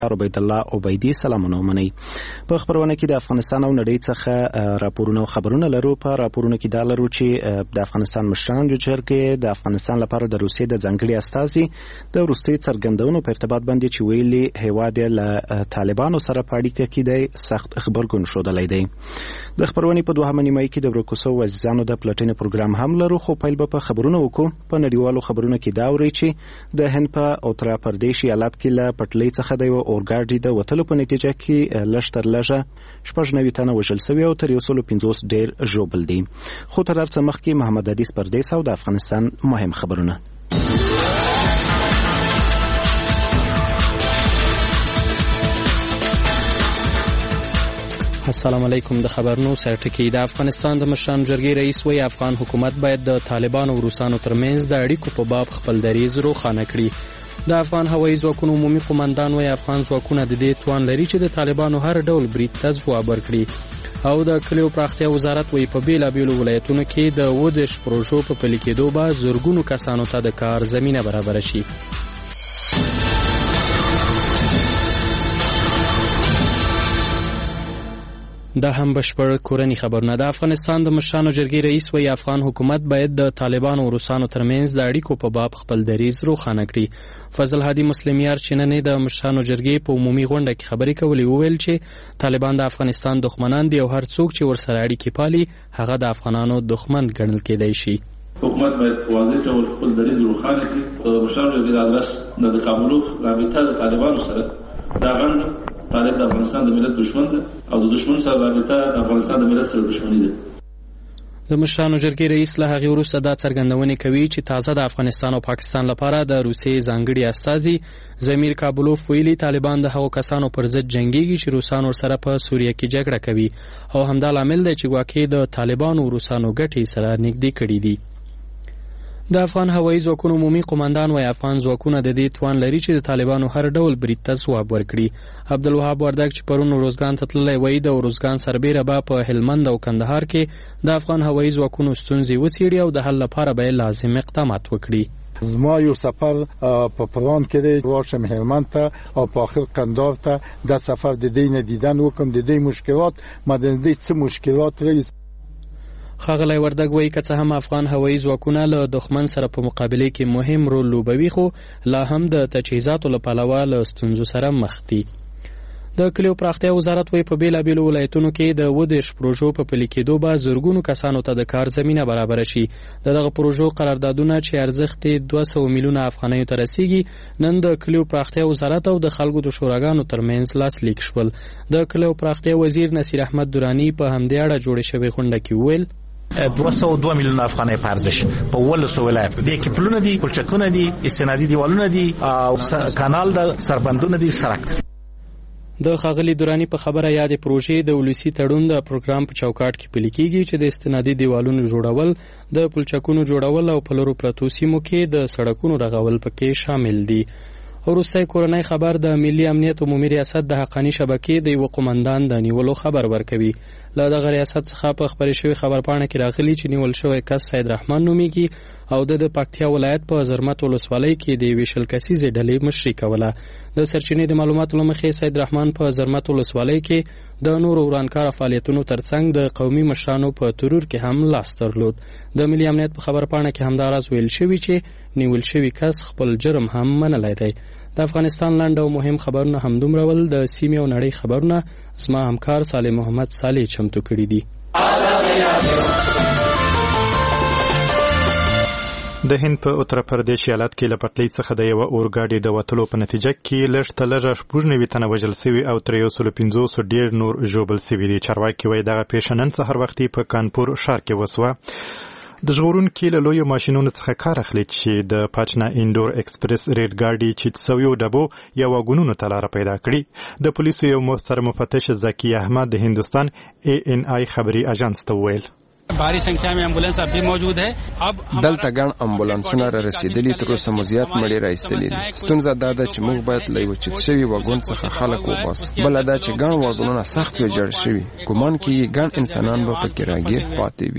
عبید الله عبیدی سلامونه ومنئ. په خبرونه کې د افغانستان او نړۍ څخه راپورونه او خبرونه لرو. په راپورونه کې دا لرو چې د افغانستان مشران جرګې د افغانستان لپاره د روسیې د ځانګړي استازي د وروستیو څرګندونو په ارتباط باندې چې ویلي هیواد یې له طالبانو سره په اړیکه کې دی سخت خبرګون ښودلی دی. د خبرونې په دوهمه نیمایي کې د ورکو سوو عزیزانو د پلټنې پروګرام هم لرو، خو پیل به په خبرونه وکړو. په نړیوالو خبرونو کې دا اورئ چې د هند په اتر پردیش ایالت کې له پټلۍ څخه د یوه اورګاډي د وتلو په نتیجه کې لږ تر لږه 96 تنه وژل سوي او تر 150 ډېر ژوبل دي. خو تر هر څه مخکې محمد حدیث پردیس او د افغانستان مهم خبرونه. السلام علیکم. د خبرونو سرټکی. د افغانستان د مشرانو جرګې رئیس وایي افغان حکومت باید د طالبانو او روسانو ترمنځ د اړیکو په باب خپل دریځ روښانه کړي. د افغان هوایي ځواکونو عمومي قومندان وایي افغان ځواکونه د دې توان لري چې د طالبانو هر ډول برید ته ځواب ورکړي. او د کلیو پراختیا وزارت وایي په بیلابیلو ولایتونو کې د 20 پروژو په پلي کېدو به زرګونو کسانو ته د کار زمینه برابره شي. دا هم بشپړ کورنی خبرونه. د افغانستان د مشرانو جرګې رئیس وایي افغان حکومت باید د طالبانو او روسانو ترمنځ د اړیکو په باب خپل دریځ روښانه کړي. فضل هادي مسلمیار چې نن د مشرانو جرګې په عمومي غونډه کې خبرې کولې وویل چې طالبان د افغانستان دښمنان دي او هر څوک چې ورسره اړیکې پالي هغه د افغانانو دښمن ګڼل کېدای شي. حکومت باید واضح ډول خپل دریځ روښانه کړي. د مشرانو جرګې د ادرس د کابلوف رابطه د طالبانو سره دا غند طالب د افغانستان د ملت دشمن ده او د دشمن سره رابطه د افغانستان د ملت سره دشمنی ده. د مشرانو جرګې رئیس له هغې وروسته دا څرګندونې کوي چې تازه د افغانستان او پاکستان لپاره د روسیې ځانګړي استازي زمیر کابلوف ویلي طالبان د هغو کسانو پر ضد جنګیږي چې روسان ورسره په سوریه کې جګړه کوي او همدا لامل دی چې ګواکې د طالبانو او روسانو ګټې سره نږدې کړي دي. د افغان هوایي ځواکونو عمومي قومندان وایي افغان ځواکونه د دې توان لري چې د طالبانو هر ډول برید ته ځواب ورکړي. عبدالوهاب وردګ چې پرون روزګان ته تللی وایي د روزګان سربیره به په هلمند او کندهار کې د افغان هوایي ځواکونو ستونزې وڅېړي او د حل لپاره به لازم اقدامات وکړي. زما یو سفر په پلان کې دی ورشم هلمند ته او په اخر کندهار ته. د سفر د دې نه دیدن وکم د دې مشکلات مدن دې څه مشکلات لري. ښاغلی وردګ وایي که څه هم افغان هوایي ځواکونه له دښمن سره په مقابله کې مهم رول لوبوي خو لا هم د تجهیزاتو له پلوه له ستونزو سره مخ دي. د کلیو پراختیا وزارت وایي په بیلابیلو ولایتونو کې د 20 پروژو په پلي کېدو به زرګونو کسانو ته د کار زمینه برابره شي. دغه پروژو قراردادونه چې ارزښت 200 میلیونه افغانیو ته رسیږي نن د کلیو پراختیا وزارت او د خلکو د شوراګانو ترمنځ لاسلیک شول. د کلیو پراختیا وزیر نصیر احمد درانی په همدې اړه جوړې شوې غونډه کې وویل 202 میلیونه افغانۍ په ارزش په 18 ولایت دي کې پلونه دي، پلچکونه دي، استنادي دیوالونه دي او کانال د سربندونه دي، سړک. د ښاغلي درانی په خبره یادې پروژې د ولسي تړون د پروګرام په چوکاټ کې پلي کېږي چې د استنادي دیوالونو جوړول، د پلچکونو جوړول او په لرو پرتو سیمو کې د سړکونو رغول پکې شامل دي. وروستی کورنۍ خبر د ملي امنیت عمومي ریاست د حقانی شبکې د یو قومندان د نیولو خبر ورکوي. له دغه ریاست څخه په خبرې شوی خبرپاڼه کې راغلي چې نیول شوی کس سید رحمان نومیږي او د پکتیا ولایت په زرمت ولسوالۍ کې د یوې شل کسیزې ډلې مشري کوله. د سرچینې د معلوماتو له مخې سید رحمان په زرمت ولسوالۍ کې د نورو ورانکاره فعالیتونو ترڅنګ د قومي مشرانو په ترور کې هم لاس درلود. د ملي امنیت په خبرپاڼه کې همدا راز ویل شوی چې نیول شوی کس خپل جرم هم منلی دی. د افغانستان لاندې او مهم خبرونه همدومره ول. د سیمې او نړۍ خبرونه زما همکار صالح محمد صالح چمتو کړي دي. د هند په اتر پردیش ایالت کې له پټلۍ څخه د یوه اورګاډي د وتلو په نتیجه کې لږ تر لږه 96 تنه وژل سوي او تر 150 ډېر نور ژوبل سوي دي. چارواکي وایي دغه پیښه نن سهار وختي په کانپور ښار کې وسوه. د ژغورونکي له لویو ماشینونو څخه کار اخلي چې د پاچنا انډور ایکسپریس ریل ګاډي چیت سویو ډبو یا واګونونو ته لاره پیدا کړي. د پولیسو یو سرمفتش ذکی احمد د هندوستان ANI خبري اژانس ته وویل भारी संख्या में एम्बुलेंस अब भी मौजूद है. अब دلته ګڼ امبولانسونه را رسیدلي تر اوسه مو زیات مړي را ایستلي دي. ستونزه دا ده چې موږ باید له یو چت شوي واګون څخه خلک وباسو. بله دا چې ګڼ واګونونه سخت ویجاړ شوي. ګمان کېږي ګڼ انسانان به پکې راګیر پاتې وي.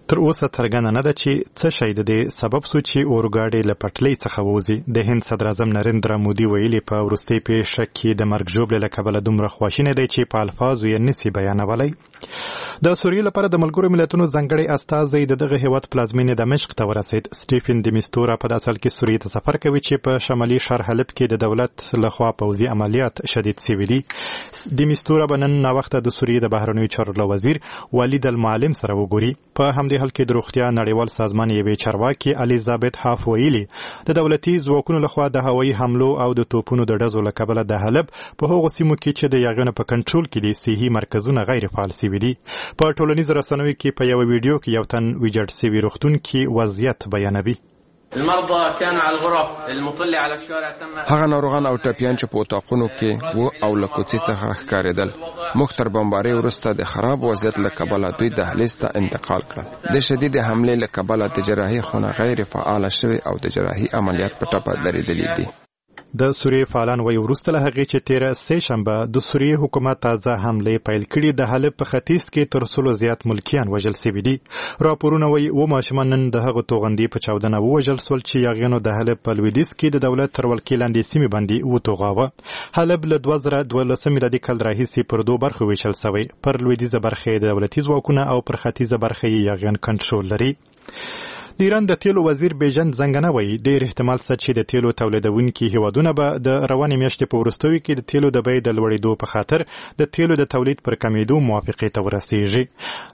تر اوسه څرګنده نه ده چې څه شی د دې سبب سو چې اورګاډي له پټلۍ څخه ووځي. د هند صدر اعظم نریندرا مودي ویلي په وروستۍ پیښه کې د مرګ ژوبلې له کبله دومره خواشینی دی چې په الفاظو یې نسي بیانولی. د سوریې لپاره د ملګرو ملتونو ځانګړی استازی د دغه هیواد پلازمینې دمشق ته ورسید. سټیفن د میستورا په اصل کې سوریې ته سفر کوي چې په شمالي ښار حلب کې د دولت لخوا پوځي عملیات شدید شوي دي. د میستورا به نن ناوخته د سوریې د بهرنیو چارو وزیر ولید المعلم سره وګوري. په همدې حال کې د روغتیا نړیوال سازمان یوې چارواکي الیزابت هاف ویلي د دولتي ځواکونو لخوا د هوایي حملو او د توپونو د ډزو له کبله د حلب په هغو سیمو کې چې د یاغیانو په کنټرول کې دي صحي مرکزونه غیر فعال شوي دي. په ټولنیزو رسنیو کې په یوه ویډیو کې یو تن ویجاړ شوي روغتون کې وضعیت بیانوي. المرضى كان على الغرف المطلة على الشارع تم هغه ناروغان او ټپیان چې په اتاقونو کې وو او له کوڅې څخه ښکارېدل موږ تر بمبارۍ وروسته د خراب وضعیت له کبله دوی دهلیز ته انتقال کړل. د شدید حملې له کبله د جراحي خونه غیر فعاله شوې او د جراحي عملیات په ټپه درېدلي دي. د سوریې فعالان وایي وروسته له هغې چې تېره سه شنبه د سوریې حکومت تازه حملې پیل کړي د حلب په ختیځ کې تر 100 زیات ملکیان وژل شوي دي. راپورونه وایي اووه ماشومان نن د هغو توغندي په چاودنه ووژل سول چې یاغیانو د حلب په لویدیځ کې د دولت تر ولکې لاندې سیمې باندې وتوغاوه. حلب له 2012 میلادي کال راهیسې پر دوه برخو ویشل شوی. پر لویدیځه برخه یې دولتي ځواکونه او پر ختیځه برخه یې یاغیان کنټرول لري. د ایران د تیلو وزیر بیژن زنګنه وایي ډېر احتمال شته چې د تیلو تولیدونکي هیوادونه به د روانې میاشتې په وروستیو کې د تیلو د بیې د لوړېدو په خاطر د تیلو د تولید پر کمیدو موافقې ته ورسیږي.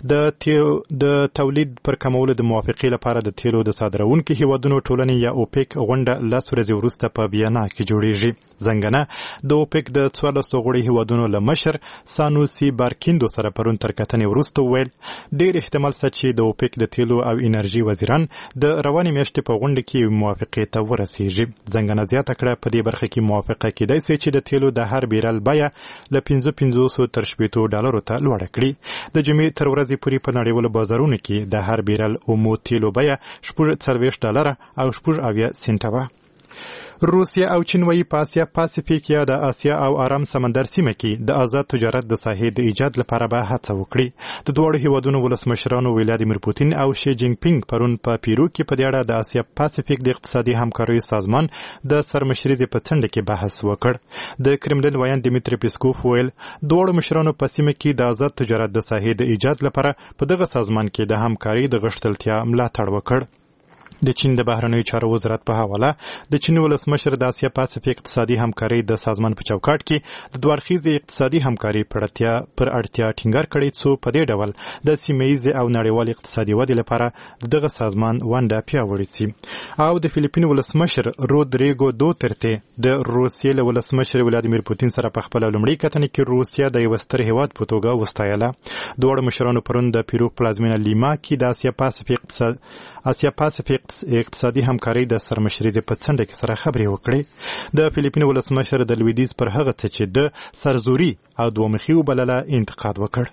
د تولید پر کمولو د موافقې لپاره د تیلو د صادرونکي هیوادونو ټولنې یا اوپیک غونډه 10 ورځې وروسته په وینا کې جوړیږي. زنګنه د اوپیک د 14 غړي هیوادونو له مشر سانوسی بارکیندو سره پرون تر کتنې وروسته ویل ډېر احتمال شته چې د اوپیک د تیلو او انرژي وزیران د روانې میاشتې په غونډه کې موافقې ته ورسیږي. زنګنه زیاته کړه په دې برخه کې موافقه کېدای شي چې د تیلو د هر بیرل بیه له 5500 تر $80 ته لوړه کړي. د جمعې تر ورځې پورې په نړیوالو بازارونو کې د هر بیرل اومو تیلو بیه $40 او 70 سنټه وه. روسیا او چین وایي په اسیا پاسفیک یا د اسیا او آرام سمندر سیمه کې د آزاد تجارت د ساحې د ایجاد لپاره به هڅه وکړي. د دواړو هیوادونو ولسمشرانو ولادیمیر پوتین او شي جینګ پینګ پرون په پیرو کې په دې اړه د اسیا پاسفیک د اقتصادي همکاریو سازمان د سرمشرۍ په څنډه کې بحث وکړ. د کرملین وایي دمیتری پیسکوف ویل دواړو مشرانو په سیمه کې د آزاد تجارت د ساحې د ایجاد لپاره په دغه سازمان کې د همکاري د غښتلتیا ملاتړ وکړ. د چین د بهرنیو چارو وزارت په حواله د چین ولسمشر د اسیا پاسفیک اقتصادي همکاري د سازمان په چوکاټ کې د دوړخیزې اقتصادي همکاري پر اړتیا ټینګار کړی څو په دې ډول د سیمه‌ییزې او نړیوال اقتصادي ودې لپاره دغه سازمان ونډه پیاوړې شي. او د فلیپین ولسمشر رودریګو دوترته د روسیې له ولسمشر ولادیمیر پوتین سره په خپل لومړي کتنې کې روسیا د یو ستر هیواد په توګه وستایله. دواړو مشرانو پرون د پیرو پلازمینه لیما کې د اسیا پاسفیک اقتصادي همکاري د سرمشرۍ په څنډه کې سره خبرې وکړې. د فلیپین ولسمشر د لویدیځ پر هغه څه چې د سرزوري او دومخي وبلله انتقاد وکړ.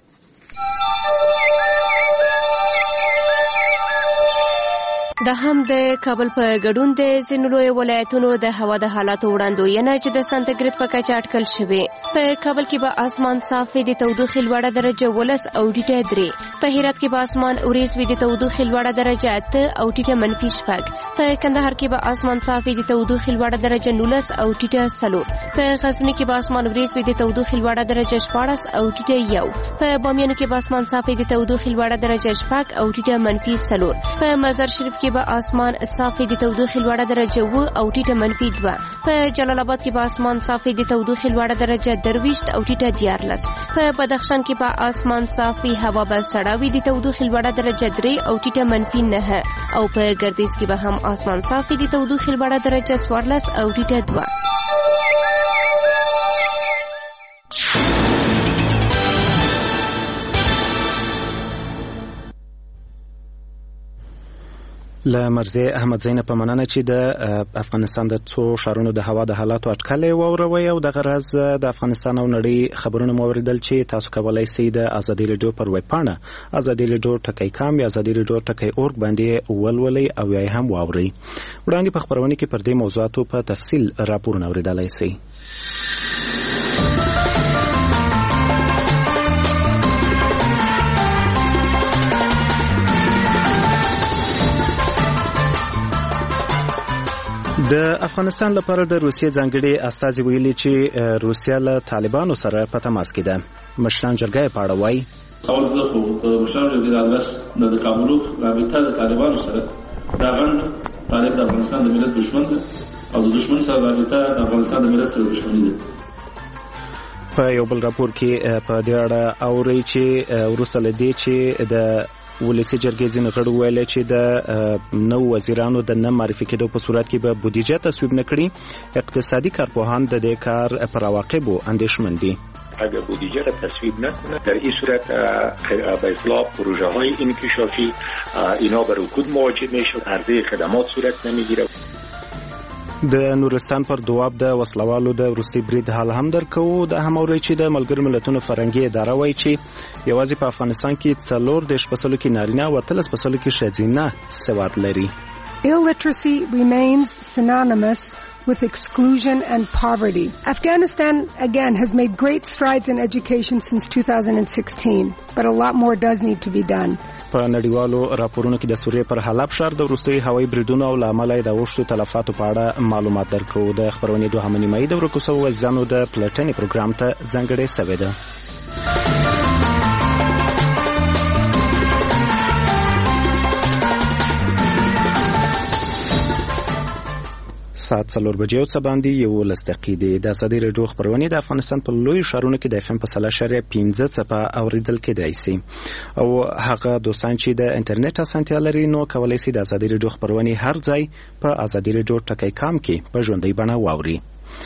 د هم د کابل په ګډون د ځینو لوی ولایتونو د هوا د حالاتو وړاندوینه چې د سانتیګریډ په کچه اټکل شوې. په کابل کې به اسمان صاف وي، د تودوخې لوړه درجه 10 او ټیټه 3. په هرات کې به اسمان اوریځ وي، د تودوخې لوړه درجه 8 او ټیټه -4. په کندهار کې به اسمان صاف وي، د تودوخې لوړه درجه 19 او ټیټه 4. په غزنی کې به اسمان اوریځ وي، د تودوخې لوړه درجه 14 او ټیټه 1. په بامیان کې به اسمان صاف وي، د تودوخې لوړه درجه 6 او ټیټه -4. په مزار شریف کې به اسمان صافي د تودوخې لوړه درجه 9 او ټیټه -2. په جلال آباد کې به اسمان صافي د تودوخې لوړه درجه 23 او ټیټه 14. په بدخشان کې به اسمان صافي هوا به سړه وي، د تودوخې لوړه درجه 3 او ټیټه -9. او په ګردیز کې به هم اسمان صافي د تودوخې لوړه درجه 14 او ټیټه 2. له مرزي احمد زینب په مننه چې د افغانستان د څو شهرونو د هوا د حالاتو اټکل ووروي او د غرض د افغانستان او نړۍ خبرونه موردل چې تاسو کولای شئ د ازادي رادیو پر ویب پاڼه azadi.com یا azadi.org باندې ولولئ او یا هم واورئ. وړاندې په خبرونه کې پر دې موضوعاتو په تفصیل راپورونه اوریدلای شئ. د افغانستان لپاره د روسیې ځانګړي استازي ویلي چې روسیا له طالبانو سره په تماس کې ده. مشران جرګه په اړه وایي اول زه خو مشران جرګې د اجلاس د کابلوف رابطه د طالبانو سره دا غن طالب د افغانستان د ملت دشمن ده او د دشمن سره رابطه د افغانستان د ملت سره دشمنی ده. په یو بل راپور کې په دې اړه اوري چې وروسته له دې چې د ولسی جرګې ځینې غړو ویل چې د نو وزیرانو د نه معرفي کېدو په صورت کې به بودیجه تصویب نکړي. اقتصادي کارپوهان د دې کار پر عواقبو اندېښمن دي. اگر بودجه را تصویب نکنه در این صورت به اصطلاح پروژه های انکشافی اینا به رکود مواجه میشه، عرضه خدمات صورت نمیگیره. د نورستان پر دواب د وسلوالو د وروستي برید حال هم درکو. د هموري چې د ملګرو ملتونو فرنګي اداره وایي چې یوازې په افغانستان کې 4% کې نارینه او 13% کې ښځینه سواد لري. Illiteracy remains synonymous with exclusion and poverty. Afghanistan again has made great strides in education since 2016, but a lot more does need to be done. په نړیوالو راپورونو کې د سوریې پر حلب ښار د وروستي هوایي بریدونو او له امله د اوښتو تلفاتو په اړه معلومات درکو. د خبرونې دوهمه نیمایي د ورکو سوو وزیرانو د پلټنې پروګرام ته ځانګړې سوې ده. ساعت 4 بجې او څه باندې 11 دقیقې. د ازادي راډیو خبرونه د افغانستان په لوی ښارونو کې د FM په 3.15 څپه اوریدل کېدای شي او هغه دوستان چې د انټرنیټ اسانتیا لري نو کولای شي د ازادي راډیو خبرونه هر ځای په ازادي راډیو ټکی کام کې په ژوندۍ بڼه واوري.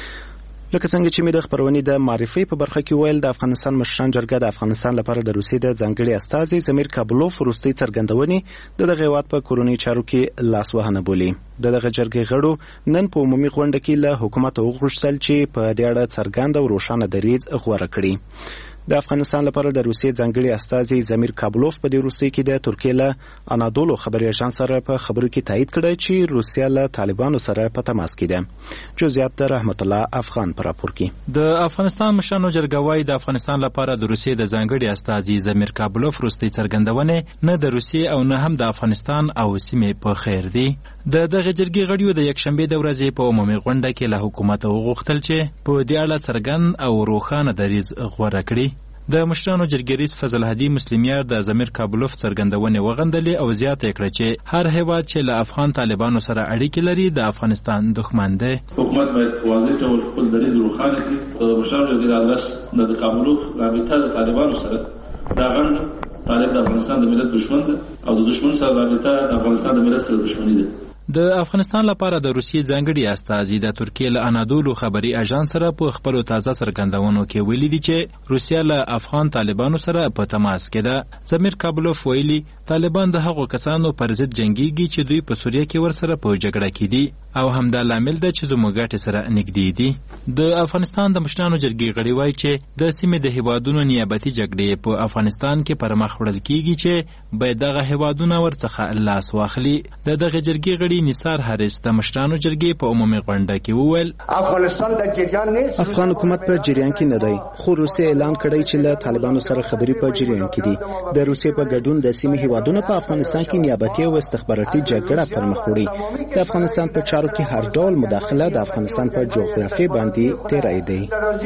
لکه څنګه چې مې د خبرونې د معرفي په برخه کې ویل، د افغانستان مشران جرګه د افغانستان لپاره د روسیې د ځانګړي استازي زمیر کابلوف وروستي څرګندونې د دغه هیواد په کورونی چارو کې لاسوهنه بولي. دغه جرګې غړو نن په عمومي غونډه کې له حکومت وغوښتل چې په دې اړه څرګنده او روښانه دریځ غوره کړي. د افغانستان لپاره د روسیې ځانګړي استازي زمیر کابلوف په دې وروستي کې د ترکیې له انادولو خبري اژانس سره په خبرو کې تایید کړی چې روسیا له طالبانو سره په تماس کې ده. جزئیات د رحمت الله افغان پر راپور کې. د افغانستان مشرانو جرګه وايي د افغانستان لپاره د روسیې د ځانګړي استازي زمیر کابلوف وروستي څرګندونه نه د روسیې او نه هم د افغانستان او سیمې په خیر دي. د دغه جرګې غړیو د یکشنبه د ورځې په عمومي غونډه کې له حکومت وغوښتل چې په دې اړه څرګند او روښانه دریځ غوره کړي. د مشرانو جرګې رئیس فضل هدي مسلمیار د زمیر کابلوف څرګندونه وغندلې او زیاته کړه چې هر هیواد چې له افغان طالبانو سره اړیکې لري د افغانستان دښمن دی. حکومت باید واضح ډول خپل دریځ روښانه کړي. مشرانو جرګې د اجلاس د کابلوف رابطه د طالبانو سره دا غن طالب د افغانستان د ملت دشمن ده او د دشمن سره رابطه د افغانستان د ملت سره دشمنی ده. د افغانستان لپاره د روسیې ځانګړي استازي د ترکیې له انادولو خبري اژانس سره په خپل تازه څرګندونو کې ویلي دي چې روسیا له افغان طالبانو سره په تماس کې ده. زمیر کابلوف ویلي طالبان د هغو کسانو پر ضد جنگيږي چې دوی په سوریه کې ورسره په جګړه کې دي او همدا لامل ده چې زموږ ګټې سره نږدې دي. د افغانستان د مشرانو جرګې غړي وایي چې د سیمې د هیوادونو نیابتي جګړې په افغانستان کې پر مخ وړل کیږي چې باید دغه هیوادونه ورڅخه لاس واخلي. دغه جرګې غړي نثار حارث د مشرانو جرګې په عمومي غونډه کې وویل افغانستان د جریان نه، افغان حکومت په جریان کې نه دی، خو روسیه اعلان کړی چې له طالبانو سره خبرې په جریان کې دي. د روسیې په ګډون د سیمې هیوادونو په افغانستان کې نیابتي او استخباراتي جګړه پر مخ وړي. د افغانستان په چارو کې هر ډول مداخله د افغانستان په جغرافیه باندې تیرای دی.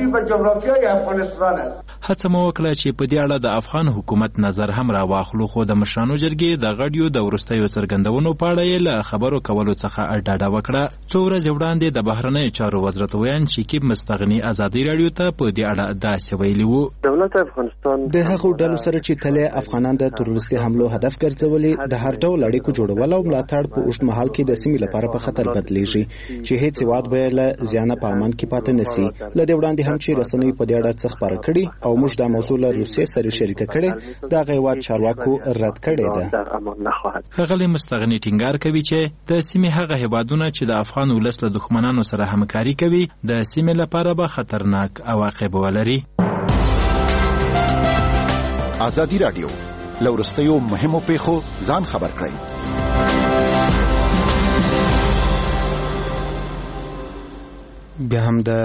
هڅه مو وکړه چې په دې اړه د افغان حکومت نظر هم راواخلو، خو د مشرانو جرګې د غړیو د وروستیو څرګندونو په اړه یې له خبرو کولو څخه ډاډه وکړه. څو ورځې وړاندې د بهرنیو چارو وزارت ویان شکیب مستغني ازادي راډیو ته په دې اړه داسې ویلي وو: دولت افغانستان د هغو ډلو سره چې تل افغانان د تروریستي حملو هدف ګرځولي د هر ډول اړیکو جوړول او ملاتړ په اوږد مهال کې د سیمې لپاره په خطر بدلیږي چې هیڅ هیواد به له زیانه په امان کې پاتې نشي. له دې وړاندې هم چې رسنۍ په دې اړه څه خبره کړي او موږ د موضوع له روسیې سره شریکه کړي د هیواد چارواکو رد کړي ده. ښاغلی مستغني ټینګار کوي چې د سیمې هغه هیوادونه چې د افغان ولس له دښمنانو سره همکاري کوي د سیمې لپاره به خطرناک عواقب ولري. ازادي راډیو لورستیو مهمو پیښو ځان خبر کړئ. بیا هم د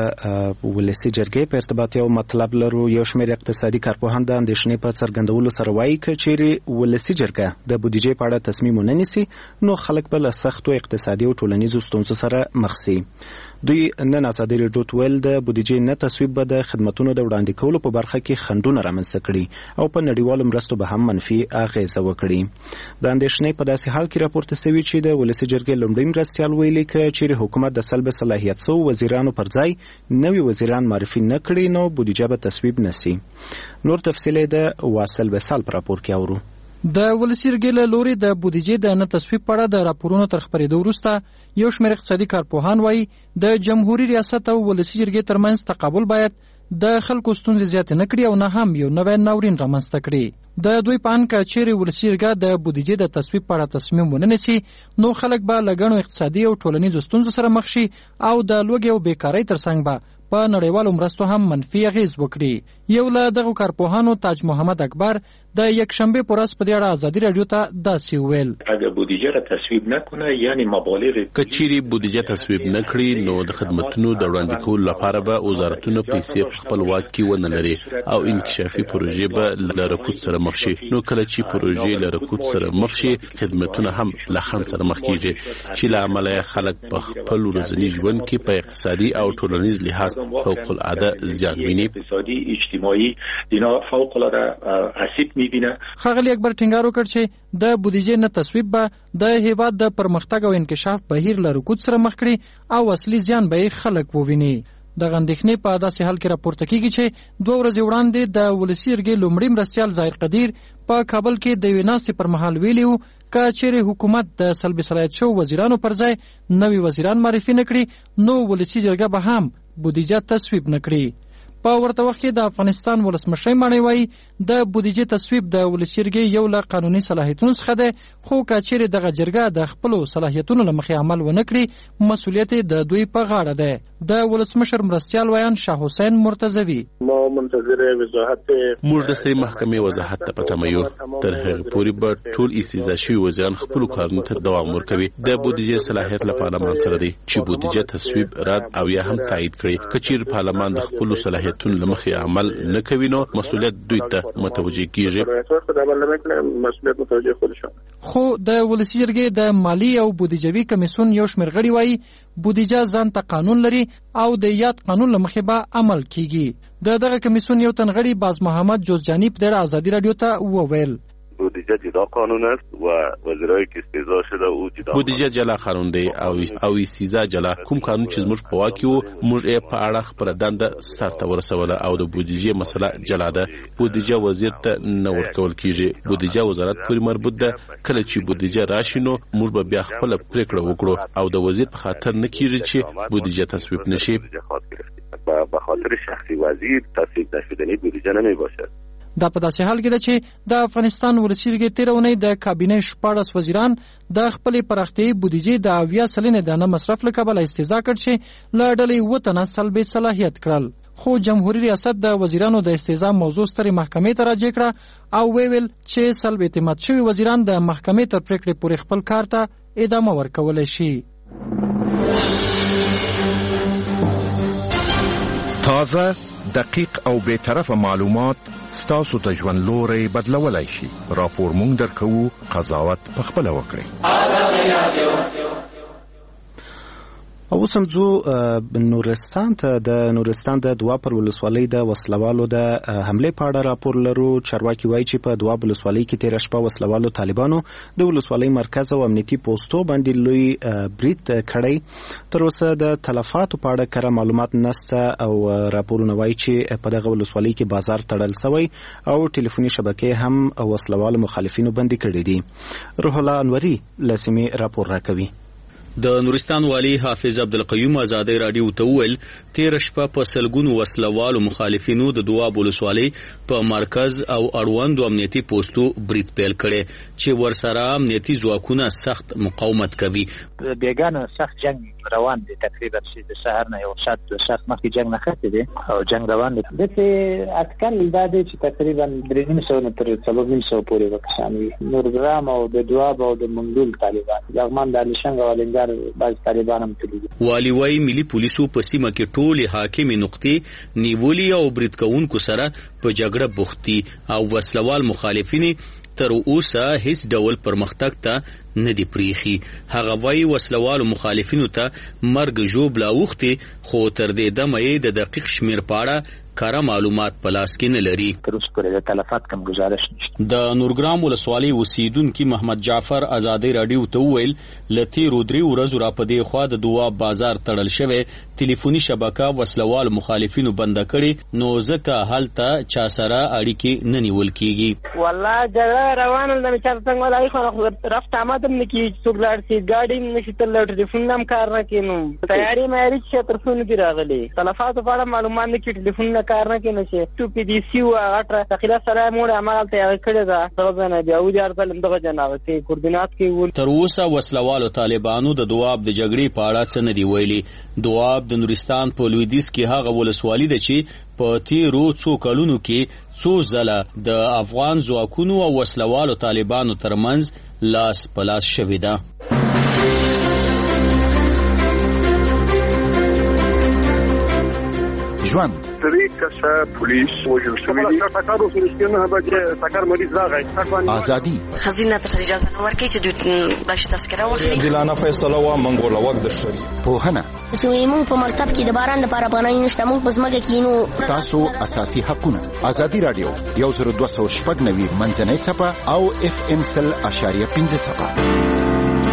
ولسی جرګې په ارتباط یو مطلب لرو. یو شمېر اقتصادي کارپوهان د اندېښنې په څرګندولو سره وایي که چیرې ولسی جرګه د بودیجې په اړه تصمیم ونه نیسي نو خلک به له سختو اقتصادي او ټولنیزو ستونزو سره مخ شي. دوی نن ازادي راډیو ته ویل د بودیجې نه تصویب به د خدماتو د وړاندې کولو په برخه کې خنډونه رامنځته کړي او په نړیوالو مرستو به هم منفي اغیزه وکړي. د اندېښنې په داسې حال کې راپورته شوي چې د ولسی جرګې لومړی مرستیال ویلي که چیرې حکومت د سلب صلاحیت سو وزیرانو پر ځای نوي وزیران معرفي نه کړي نو بودیجه به تصویب نشي. نور تفصیل د واصل وصال پر راپور کې اورو. د ولسی جرګې له لوري د بودیجې د نه تصویب په اړه د راپورونو تر خپرېدو وروسته یو شمېر اقتصادي کارپوهان وایي د جمهوریت ریاست او ولسی جرګې ترمنځ تقابل باید د خلکو ستونزې زیاتې نه کړي او نه هم یو نوی ناورین رامنځته کړي. د دوی په اند که چیرې ولسی جرګه د بودیجې د تصویب په اړه تصمیم ونه نیسي نو خلک به له ګڼو اقتصادي او ټولنیزو ستونزو سره مخ شي او د لوږې او بیکارۍ ترڅنګ به په نړیوالو مرستو هم منفي اغیز وکړي. یو له دغو کارپوهانو تاج محمد اکبر د یکشنبه په ورځ په دې اړه ازادي راډیو ته داسې وویل: اگر بودیجه را تصویب نکنه یعنی مبالغ کچيري بودیجه تصویب نکړي نو د خدماتو د وړاندې کولو لپاره به وزارتونو پیسې په خپل واک کې ونه لري او انکشافي پروژې به له رکود سره مخ شي. نو کله چې پروژې له رکود سره مخ شي خدماتونه هم له خنډ سره مخ کیږي چې له امله خلک په خپل ورځني ژوند کې په اقتصادي او ټولنیز لحاظ فوق العاده زیان ویني. اقتصادي اجتماعي دینا فوق العاده اسید میبینه. ښاغلي اکبر ټینګار وکړ چې د بودیجې نه تصویب به د هیواد د پرمختګ او انکشاف بهیر له رکود سره مخ کړي او اصلي زیان به خلک وویني. د اندېښنې په داسې حال کې راپورته کیږي چې 2 ورځې وړاندې د ولسی جرګې لومړي مرستیال ظاهر قدیر په کابل کې د یوې ناستې پر مهال ویلي و که چیرې حکومت د سلب صلاحیت شو وزیرانو پر ځای نوي وزیران معرفي نه کړي نو ولسی جرګه به هم بودیجه تصویب نه کړي. په ورته وخت کې د افغانستان ولسمشر مانی وایي د بودیجې تصویب د ولسی جرګې یو له قانوني صلاحیتونو څخه ده خو که چیرې دغه جرګه د خپلو صلاحیتونو له مخې عمل ونه کړي مسؤلیت د دوی په غاړه ده. د ولسمشر مرستیال ویان شاه حسین مرتضوی: ما منتظر وضاحت موږ د سترې محکمې وضاحت ته پټه یو تر هغه پورې به ټول استیضاح شوي وزیران خپل کارونو ته دوام ورکوي. د بودیجې صلاحیت له پارلمان سره دی چې بودیجه تصویب رد او یا هم تایید کړي. که چیرې پارلمان د خپل صلاحیتونو له مخې عمل نه کوي نو مسؤلیت دوی ته متوجه کیږي. خو د ولسی جرګې د مالی او بودیجوي کمیسیون یو شمېر غړي وایي بودیجه ځان ته قانون لري او د یاد قانون له مخې به عمل کیږي. د دغه کمیسیون یو تن غړي باز محمد جوزجانی په دغه ازادي رادیو ته وویل: بودیجه جدا قانون است و وزرای که استیضاح شده او جدا. بودیجه جلا قانون دی او استیضاح جلا. کوم قانون چې موږ په واک کې موږ یې په اړه خبره دنده سرته ورسوله او د بودیجې مسله جلا ده. بودیجه وزیر ته نه ورکول کیږي. بودیجه وزارت پورې مربوط ده. کله چې بودیجه راشي نو موږ به بیا خپل پریکړه وکړو او د وزیر په خاطر نه کیږي چې بودیجه تصویب نشي. به خاطر شخصي وزیر تصویب نشدنی بودیجه نمیباشد. دا په داسې حال کې ده چې د افغانستان ولسی جرګې تېره اونۍ د کابینې 14 وزیران د خپلې پراختیایي بودیجې د 80% د نه مصرف له کبله استیضاح کړ چې له ډلې 7 تنه سلب صلاحیت کړل. خو جمهوریت ریاست د وزیرانو د استیضاح موضوع سترې محکمې ته راجع کړه او ویل چې سلب اعتماد شوي وزیران د محکمې تر پریکړې پورې خپل کار ته ادامه ورکولی شي. تازه، دقیق او بی‌طرفه معلومات ستاسو ته ژوند لوري بدلولای شي. راپور مونږ درکوو، قضاوت په خپل وکړئ. او سمځو نورستان ته د نورستان د دواب پر ولسوالۍ د وسلوالو د حمله په اړه راپور لرو. چارواکي وایي چې په دواب ولسوالۍ کې تیر شپه وسلوالو طالبانو د ولسوالۍ مرکز او امنیتي پوسټو باندې لوی برید کړی. تر اوسه د تلفاتو په اړه کره معلومات نشته او راپورونه وایي چې په دغه ولسوالۍ کې بازار تړل شوی او ټلیفوني شبکې هم وسلوالو مخالفینو بندي کړې دي. روح الله انوري لسمي راپور راکوي. د نورستان والی حافظ عبدالقیوم ازادي رادیو ته ویل تیر شپه په سلګونو وسلوالو مخالفینو د دواب ولسوالۍ په مرکز او اړوندو امنیتي پوسټو برید پیل کړي چې ورسره امنیتي ځواکونه سخت مقاومت کوي. بیګانه سخت جنگ روان دي تقریبا چې د شهر نه یو شات مخکې جنگ نه خته دي او جنگ روان دي دغه اټکل دا دی چې تقریبا 300 تر 400 پورې وکشامي نورګرام او د دواب او د منډول طالبان لغمان د لشنګ او لنګار بعض طالبان هم تللي. والي وايي ملي پولیسو په سیمه کې ټولې حاکمې نقطې نیولې او برید کوونکو سره په جګړه بوختي او وسلوال مخالفین تر اوسه هیڅ ډول پرمختګ ته نه دی پریخي. هغه وايي وسلوال مخالفینو ته مرګ ژوبلا وختي خو تر دې دمه د دقیق شمیر پاړه کارا معلومات پلاس کې نه لري. تر اوسه پورې د تلفات کم گزارش نشته. د نورګرام ولسوالۍ اوسیدونکو محمد جعفر آزادۍ رادیو ته ویل لتی رودري ورځ را پدې خوا د دواب بازار تړل شوی ټلیفوني شبکه وسلوال مخالفینو بند کړي نو ځکه هلته چا سره اړیکې نه نیول کیږي. والله جګړه روانه ده چې څنګه ولای خو رفت آمدم نکي څوګلار سي ګاډي نشي تل ټلیفون هم کار نه کینو تیاری مې چې ترڅو نه راغلي تلفات په اړه معلومات نه کړي ټلیفون کار نه کینې چې تو پی ډی سی او اټر تخیله سره مور عمل ته کړی دا سبب نه بیا و دي ارتل دغه جناب کې کوردینات کې ول. تر اوسه وسلوالو طالبانو د دواب د جګړې په اړه څه نه دی ویلي. دواب د نورستان په لویدیځ کې هغه ولسوالي ده چې په تیرو څو کلونو کې څو ځله د افغان ځواکونو او وسلوالو طالبانو ترمنځ لاس پلاس شوې ده. ژوند طریقه پولیس وجل شوی دی تاکارو سرسکینه به تاکار مریض راغی ازادي خزینه ته اجازه نه ورکړي چې دوی باش تذکره واخلي. دلانه فیصله وا منګول وخت د شری په هنه زموږ په مکتب کې د باران لپاره پناه نشته موږ په ځمکه کې نو تاسو اساسي حقونه. ازادي رادیو 10290 منځنۍ چپه او اف ام 100.5 چپه.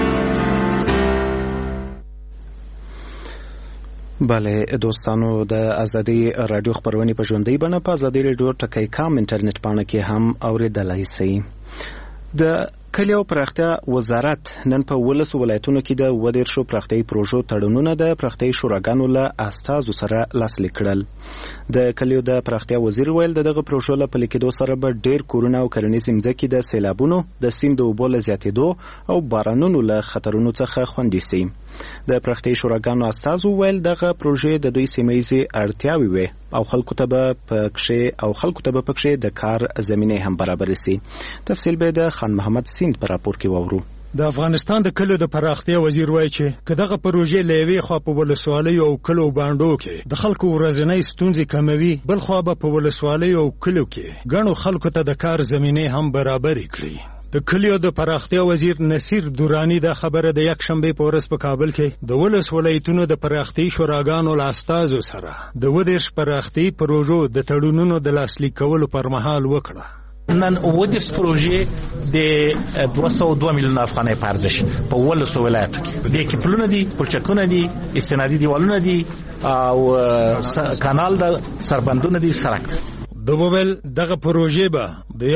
بله دوستانو د ازادي رادیو خبرونه په ژوندۍ بڼه په ازادي رادیو ټکی کام انټرنیټ باندې کې هم اوریدلای شئ. د کلیو پراختیا وزارت نن په 12 ولایتونو کې د ودیرشو پراختیايي پروژو تړونونه د پراختیايي شوراګانو له استازو سره لاسلیک کړل. د کلیو د پراختیا وزیر ویل دغه پروژو له پلي کېدو سره به ډېر کورونه او کرنیز ځمکې د سیلابونو د سیند د اوبو له زیاتېدو او بارانونو له خطرونو څخه خوندي شي. د پراختیايي شوراګانو استازو ویل دغه پروژې د دوی سیمه‌یزې اړتیاوې وي او خلکو ته به پکښې د کار زمینه هم برابر شي. تفصیل به د خان محمد سیند په راپور کې وورو. د افغانستان د کلیو د پراختیا وزیر وایي چې کداغه پروژې لوي خو په ولسوالۍ او کلو باندې کې د خلکو ورځنی ستونزې کموي بل خو په ولسوالۍ او کلو کې غنو خلکو ته د کار زمینه هم برابر کړي. د کلیو د پراختیا وزیر نصیر دورانی دا خبره د یک شنبه په ورځ په کابل کې د ولسوالۍ د پراختیا شوراګانو له استازو سره د ودیش پراختیا پروژو د تړونونو د لاسلیک کولو پر مهال وکړه. نن ودیش پروژې د 202 میلیون افغانۍ په ارزش په ولسو ولایتو کې د کې پلونه دي پلچکونه دي استنادي دیوالونه دي او کانال د سربندونه دي سړک د موبایل دغه پروژې به د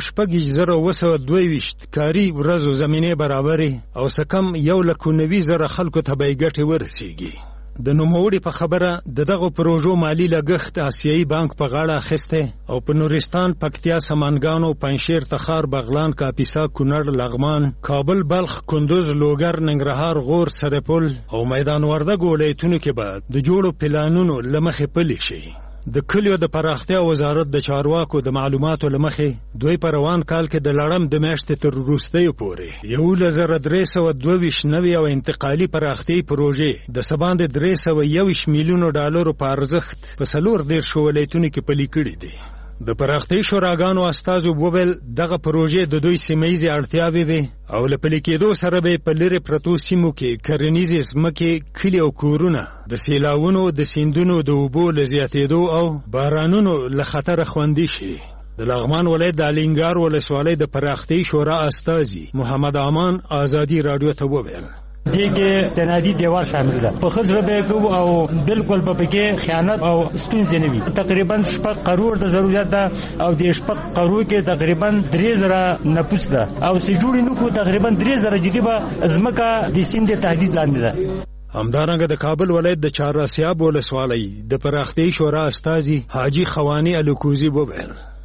1,222 کاري ورځو زمینه برابري او سکم 1,90,000 خلکو ته به ګټه ورسیږي. د نوموړي په خبره دغه پروژو مالی لګښت آسیایي بانک په غاړه اخیسته او په نورستان پکتیا سمنګانو پنځشیر تخار بغلان کاپیسا کونړ لغمان کابل بلخ کندوز لوګر ننګرهار غور سرپل او میدان وردګ ولایتونو کې به د جوړو پلانونو لمخې پلي شي. د کلیو د پراختیا وزارت د چارواکو د معلوماتو لمخې دوی په روان کال کې د لړم د میاشتې تر وروستیو پورې 1,322 نوې او انتقالي پراختیايي پروژې د سباند 321 میلیونو ډالرو په ارزښت په 14 ولایتونو کې پلي کړي دي. د پراختیايي شوراګانو استازو وویل دغه پروژې د دوی سیمه‌یزې اړتیاوې وي او له پلي کېدو سره به په لرې پرتو سیمو کې کرنیزې ځمکې کلي او کورونه د سیلاونو د سیندونو د اوبو له زیاتېدو او بارانونو له خطره خوندي شي. د لغمان ولایت د الینګار ولسوالۍ د پراختیايي شورا استازي محمد امان آزادي رادیو ته وویل دیگه استنادی دیوار شامل ده په خزر به کو او بالکل په کې خیانت او ستونزې نه وي. تقریبا 6 قرور د ضرورت ده او د 6 قرور کې تقریبا 3000 نفوس ده او سې جوړ نه کو تقریبا 3000 جدي به ازمکه د سیند تهدید لاندې ده. همدارنګه د کابل ولایت د چهاراسیاب ولسوالۍ د پراختیايي شورا استازي حاجی خوانی الکوزی وویل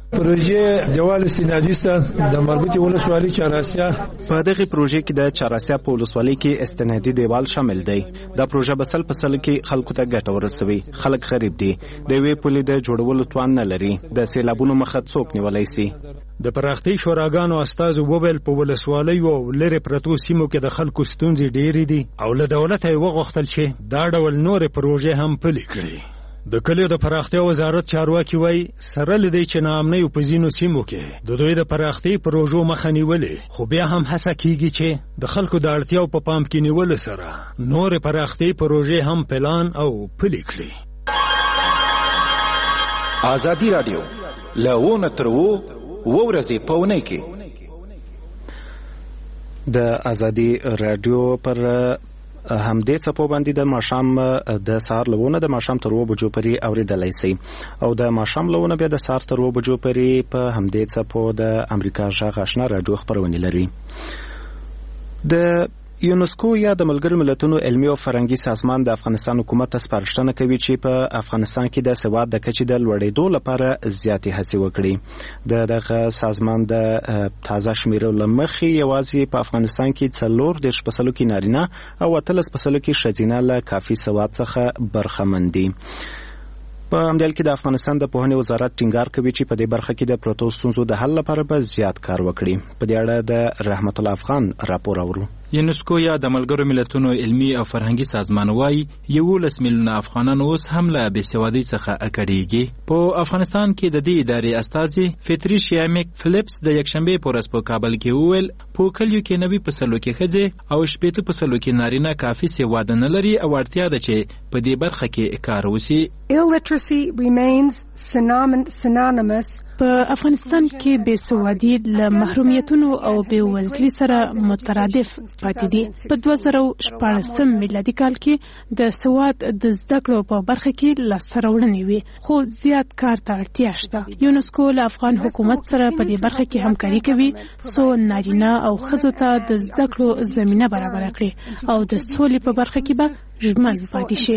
پروژې دیوال استنادي ست د مربوطه ولسوالۍ چاراسیا په دغه پروژې کې د چاراسیا په ولسوالۍ کې استنادي دیوال شامل دی. دا پروژه بسل په سل کې خلکو ته ګټه ورسوي. خلک غریب دي، د یوې پولې د جوړولو توان نه لري. د سیلابونو مخه څوک نیولای شي؟ د پراختي شوراګانو استازو وویل په ولسوالۍ او لری پرتو سیمو کې د خلکو ستونزې ډېرې دي او له دولت یې وغوښتل چې دا ډول نورې پروژې هم پلي کړي. د کلیو د پراختیا وزارت چارواکي وایي سره لدی چې ناامنۍ په ځینو سیمو کې د دوی د پراختي پروژو مخه نیولې، خو بیا هم هڅه کیږي چې د خلکو د اړتیاو په پام کې نیول سره نورې پراختي پروژې هم پلان او پلي کړي. ازادي رادیو لونه ترو ورځې پونه کې د ازادي رادیو پر همدې څپو باندې د ماښام د سهار لونه د ماښام تر 2 بجو پورې اوریدلای شي او د ماښام لونه بیا د سهار تر 2 بجو پورې په همدې څپو د امریکا غږ آشنا رادیو خبرونه لري. د یونسکو یا د ملګرو ملتونو علمي او فرهنګي سازمان د افغانستان حکومت ته سپارښتنه کوي چې په افغانستان کې د سواد د کچې د لوړېدو لپاره زیاتې هڅې وکړي. دغه سازمان د تازه شمیرو له مخې یوازې په افغانستان کې 4% کې نارینه او 13% کې ښځینه له کافي سواد څخه برخمن دي. په همدې کې د افغانستان د پوهنې وزارت ټینګار کوي چې په دې برخه کې د پروتو ستونزو د حل لپاره به زیات کار وکړي. په دې اړه د رحمت الله افغان راپور اورو. یونسکو یا د ملګرو ملتونو علمي او فرهنګي سازمان وايي 11 میلیونه افغانان اوس هم له بېسوادۍ څخه اکړېږي. په افغانستان کې د دې ادارې استازي فټریشیا میک فلیپس د یکشنبه په ورځ په کابل کې وویل په کلیو کې 90% کې ښځې او 80% کې نارینه کافي سواد نه لري او اړتیا ده چې په دې برخه کې کار وشي. Illiteracy remains synonymous. په افغانستان کې بېسوادي له محرومیتونو او بېوزلۍ سره مترادف پاتې دي. په 2014 میلادي کال کې د سواد د زده کړو په برخه کې لاسته راوړنې وي، خو زیات کار ته اړتیا شته. یونسکو له افغان حکومت سره په دې برخه کې همکاري کوي څو نارینه او ښځو ته د زده کړو زمینه برابره کړي او د سولې په برخه کې به ژمن پاتې شي.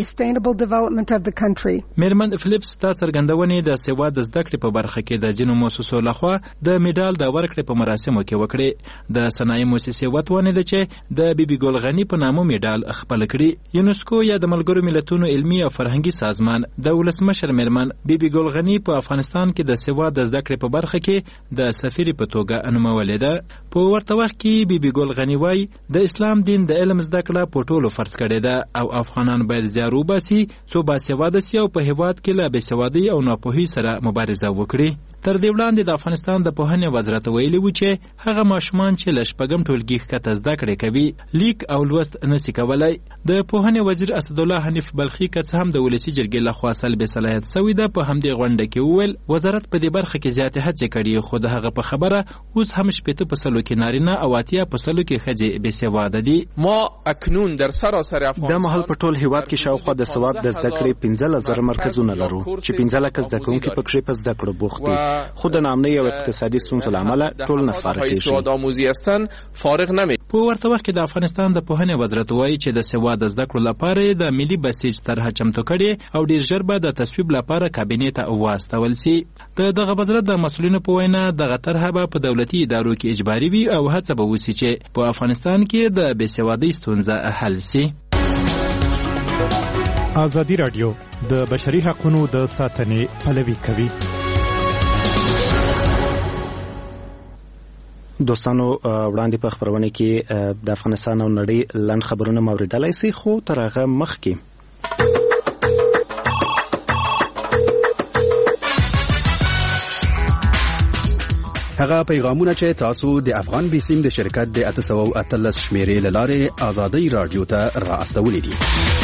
میرمن فلیپس تا څرګندونې د سواد د زده کړې په برخه کې د ځینو مؤسسو لخوا د میډال د ورکړې په مراسمو کې وکړې. د صنایع مؤسسې وتوانېده چې د بیبي ګل غني په نامه میډال خپل کړي. یونسکو یا د ملګرو ملتونو علمي او فرهنګي سازمان د ولسمشر میرمن بیبي ګل غني په افغانستان کې د سواد د زده کړې په برخه کې د سفیر په توګه انومولې ده. په ورته وخت کې بیبي ګل غني وايي د اسلام دین د علم زده کړه په ټولو فرض کړې ده او افغانان باید زیار وباسي څو باسواده سي او په هیواد کې له بېسوادۍ او ناپوهۍ سره مبارزه وکړي. تر دې وړاندې د افغانستان د پوهنې وزارت ویلي و چې هغه ماشومان چې له شپږم ټولګي ښکته زده کړې کوي لیک او لوست نشي کولی. د پوهنې وزیر اسدالله حنیف بلخي که څه هم د ولسي جرګې لخوا سلبې صلاحیت سوی ده په همدې غونډه کې وویل وزارت په دې برخه کې زیاتې هڅې کړي خو د هغه په خبره اوس هم 80% کې نارینه او 80% کې ښځې بېسواده دي. ما اکنون در سراسر افغانستان د مهال په ټول هیواد کې شاوخوا د سواد د زده کړې 15,000 مرکزونه لرو چې 15 زده کوونکي پکې په زده کړو بوخت دي، خو د ناامنۍ او اقتصادي ستونزو له امله ټول نه فارغ کېږي. سواد آموزی هستن فارغ نمی. په ورته وخت کې د افغانستان د پوهنې وزارت وایي چې د سواد زده کړو لپاره د ملي بسیج طرحه چمتو کړي او ډیر ژر به د تصویب لپاره کابینې ته واستول شي. دغه وزارت د مسؤلینو په وینا دغه طرحه به په دولتي ادارو کې اجباري وي او هڅه به وشي چې په افغانستان کې د بېسوادۍ ستونزه حل شي. ازادي رادیو د بشري حقوقو د ساتنې پلوي کوي. دوستانو وړاندې په خبرونه کې د افغانستان او نړۍ لنډ خبرونه موریدلای شي خو تر هغه مخکې هغه پیغامونه چې تاسو د افغان بیسیم د شرکت د 813 شمیرې لاره ازادي رادیو ته را استولې دي.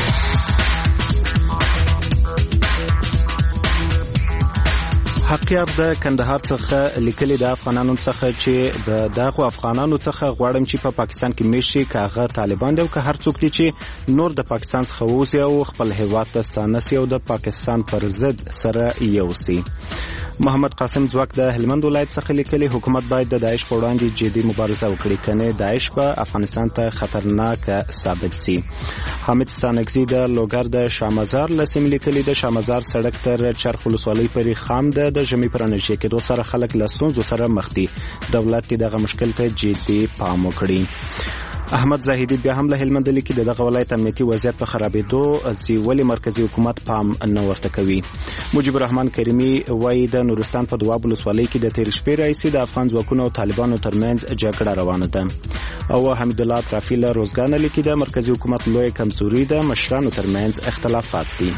حقیار د کندهار څخه لیکلي د افغانانو څخه چې د دغه افغانانو څخه غواړم چې په پاکستان کې میشي کاغه طالبان دی او که هر څوک دي چې نور د پاکستان څخه ووزي او خپل هیواد ته ستانه سي او د پاکستان پر ضد سره یوسي. محمد قاسم ځواک د هلمند ولایت څخه لیکلي حکومت باید د داعش په وړاندې جدي مبارزه وکړي، کنه داعش به افغانستان ته خطرناک ثابت سي. حامد ستانکزی د لوګر د شامزار لسیم لیکلي د شامزار سړک تر چرخ ولسوالۍ پورې خام د ژمي پر انرژي کېدو سره خلک له ستونزو سره مخ دي. دولت دغه مشکل ته جدي پام وکړي. احمد زاهدی بیا هم له هلمند لیکي دغه ولایت امنیتي وضعیت په خرابېدو چې ولی مرکزی حکومت پام نه ورته کوي. مجيب الرحمن کریمی وایي د نورستان په دواب ولسوالۍ کې د تیر شپې راځي د افغان ځواکونو او طالبانو ترمنځ جګړه روانه ده. او حمید الله اطرافي له روزګان لیکي د مرکزی حکومت لوی کمزوري د مشرانو ترمنځ اختلافات دي.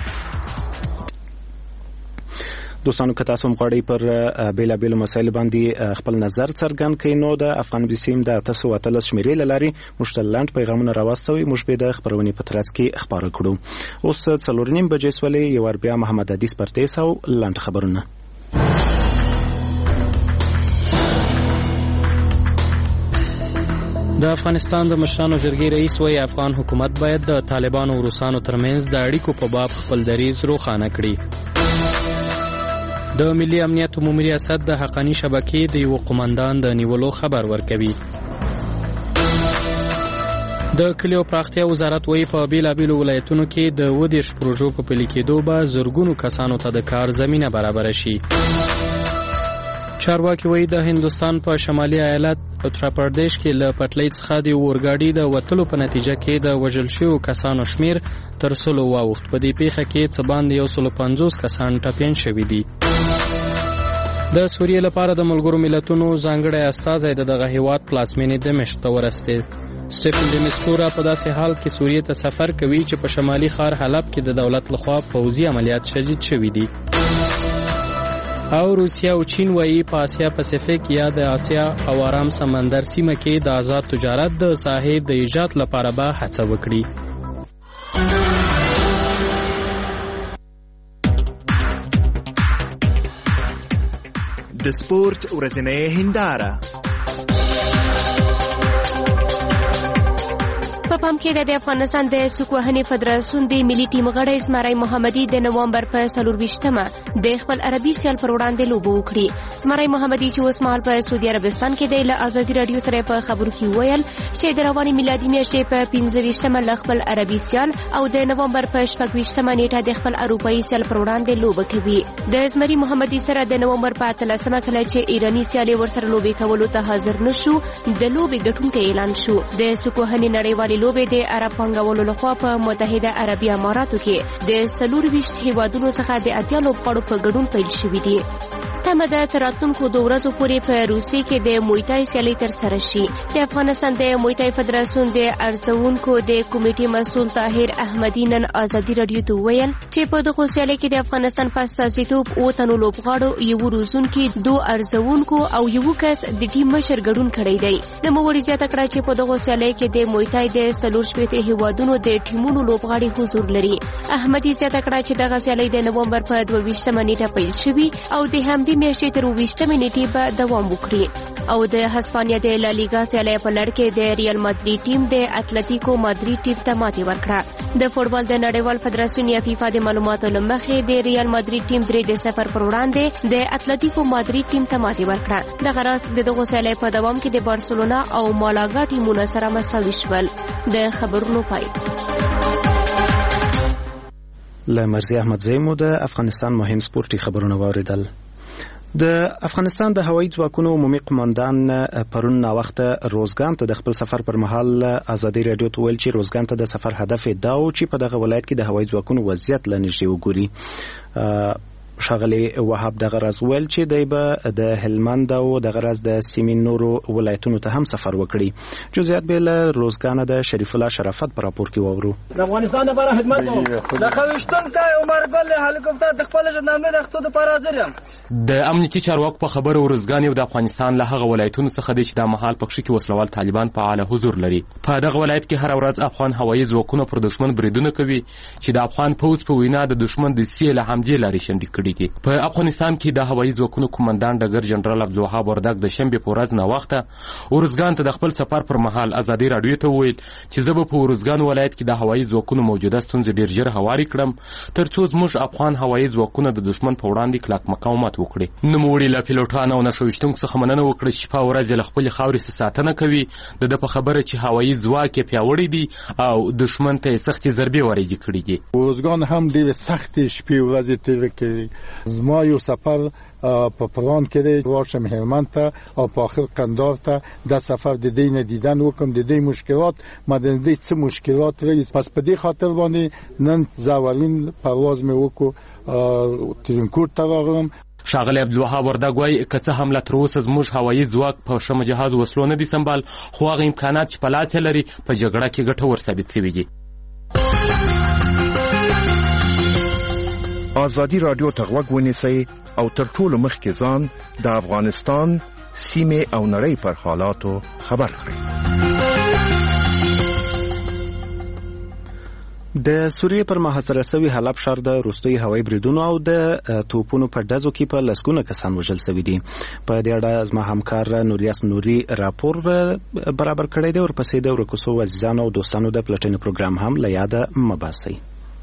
دوستانو که تاسو مغواړئ پر بیلابیلو مسایلو باندې خپل نظر څرګند کړئ نو د افغان بسیم د 813 شمیرې له لارې موږ ته لنډ پیغامونه راواستوئ. موږ به د خپرونې په ترڅ کې خبره کړو. اوس 4:30 بجې سولې یو بیا محمد حدیث پرتیس او لنډ خبرونه. د افغانستان د مشرانو جرګې رئیس وایي افغان حکومت باید د طالبانو او روسانو ترمنځ د اړیکو په باب خپل دریځ روښانه کړي. د ملي امنیت عمومي ریاست د حقانی شبکې د یو قومندان د نیولو خبر ورکوي. د کلیو پراختیا وزارت وایي په بیلابیلو ولایتونو کې د 20 پروژو په پلي کېدو به زرګونو کسانو ته د کار زمینه برابر شي. چارواکي وایي د هندوستان په شمالي ایالت اتر پردیش کې له پټلۍ څخه د اورګاډي د وتلو په نتیجه کې د وژل شویو کسانو شمیر تر 100 واوښت. په دې پیښه کې څه باندې 150 کسان ټپیان شوي دي. د سوریې لپاره د ملګرو ملتونو ځانګړی استازی دغه هیواد پلازمینې دمشق ته ورسېد. سټیفن د مستورا په داسې حال کې سوریې ته سفر کوي چې په شمالي ښار حلب کې د دولت لخوا پوځي عملیات شدید شوي دي. او روسیا او چین وایي په آسیا پاسفیک یا د آسیا او آرام سمندر سیمه کې د آزاد تجارت د ساحې د ایجاد لپاره به هڅه وکړي. د سپورت ورځنۍ هنداره. په پام کې د افغانستان د سکوهنې فدراسیون د ملي ټیم غړی اسماعیل محمدي د نومبر په 24مه د خپل عربي سیال پر وړاندې لوبه وکړي. اسماعیل محمدي چې اوس مهال په سعودي عربستان کې دی له ازادي رادیو سره په خبرو کې ویل چې د روانې میلادي میاشتې په 25مه له خپل عربي سیال او د نومبر په 26مه نیټه د خپل اروپایي سیال پر وړاندې لوبه کوي. د اسماعیل محمدي سره د نومبر په 13مه کله چې ایرانی سیال ورسره لوبې کولو ته حاضر نشو د لوبې ګټونکی اعلان شو. د سکوهنې نړیوالې لوبې د عرب پنګولو لخوا په متحده عربي اماراتو کې د 24 هیوادونو څخه د 80 لوبغاړو په ګډون پیل شوې دي. تمه ده تر راتلونکو 2 ورځو پورې په روسیې کې د مویتای سیالي ترسره شي. د افغانستان د مویتای فدراسیون د ارزونکو د کمیټې مسؤل طاهر احمدي نن ازادي رادیو ته ویل چې په دغه سیالي کې د افغانستان په استازیتوب 9 تنو لوبغاړو، یو روزونکي، 2 ارزونکو او یو کس د ټیم مشر ګډون کړی دی. د موري زیاته کړه چې په دغه سیالي کې د مویتای د 40 هیوادونو د ټیمونو لوبغاړي حضور لري. احمدي زیاته کړه چې دغه سیالي د نومبر په 22مه نیټه پیل شوې او د همدې میاشتې تر 20مه نیټې به دوام وکړي. او د هسپانیا د لالیګا سیالي په لړ کې د ریال مادرید ټیم د اتلتیکو مادرید ټیم ته ماتې ورکړه. د فوټبال د نړیوال فدراسیون یا فیفا د معلوماتو له مخې د ریال مادرید ټیم 3-0 پر وړاندې د اتلتیکو مادرید ټیم ته ماتې ورکړه. دغه راز دغه سیالي په دوام کې د بارسلونا او مالاګا ټیمونو سره مساوي شول. د خبرونو پای. لمرزی احمد زیمو د افغانستان مهم سپورتي خبرونه واوریدل. د افغانستان د هوایي ځواکونو عمومي قومندان پرون ناوخته روزګان ته د خپل سفر پر مهال ازادي رادیو ته ویل چې روزګان ته د سفر هدف دا و چې په دغه ولایت کې د هوایي ځواکونو وضعیت له نږدې وګوري. شاغلی وهاب دغه راز ویل چې دی به د هلمند او دغه راز د سیمې نورو ولایتونو ته هم سفر وکړي. جزئیات به له روزګان د شریف الله شرافت پر راپور کې وورو. د افغانستان لپاره خدمت کوم. د خوښتونکو عمر ګل هلیکوپټر د خپل ژوندامه رختو د لپاره حاضر یم. د امنیتي چارواکو په خبرو روزګان یو د افغانستان له هغه ولایتونو څخه دی چې د مهال پکښ کې وسلوال طالبان په اعلی حضور لري. په دغه ولایت کې هر ورځ افغان هوایي ځواکونه پر دښمن بریدونه کوي چې د افغان پوځ په وینا د دښمن د سیل حملې لارې شنډې کړي کړي دي. په افغانستان کې د هوایي ځواکونو قومندان ډګر جنرال عبدالوهاب وردګ د شنبې په ورځ ناوخته ارزګان ته د خپل سفر پر مهال ازادي راډیو ته وویل چې زه به په ارزګان ولایت کې د هوایي ځواکونو موجوده ستونزې ډېر ژر هواري کړم ترڅو زموږ افغان هوایي ځواکونه د دښمن په وړاندې کلک مقاومت وکړي. نوموړي له پیلوټانو او نښه ویشتونکو څخه مننه وکړه چې شپه ورځ له خپلې خاورې ساتنه کوي. د ده په خبره چې هوایي ځواک یې پیاوړی دی او دښمن ته یې سختې ضربې وارد کړي دي. ارزګان هم ډېرې سختې شپې ورځې تېرې کړي. زما یو سفر په پلان کې دی ورشم هلمند ته او په آخر قندار ته د سفر د دې نه دیدن وکم د دې مشکلات ما د دې څه مشکلات لري. پس په دې خاطر باندې نن زاولین پرواز مې وکړو ترینکوټ ته راغلم. ښاغلی عبدالوهاب وردګ وایي که څه هم لا تر اوسه زموږ هوایي ځواک په ښه مجهز وسلو نه دي سمبال خو هغه امکانات چې په لاس یې لري په جګړه کې ګټور ثابت شوي دي. ازادي راډیو ته غوږ ونیسئ او تر ټولو مخکې ځان د افغانستان سیمې او نړۍ پر حالاتو خبر کړئ. د سوریې پر محاصره شوي حلب ښار د وروستیو هوایي بریدونو او د توپونو په ډزو کې په لسګونه کسان وژل شوي دي. په دې اړه زما همکار نوریاس نوري راپور برابر کړی دی. ورپسې د ورکو شوو عزیزانو او دوستانو د پلټنې پروګرام هم له یاده مه باسئ.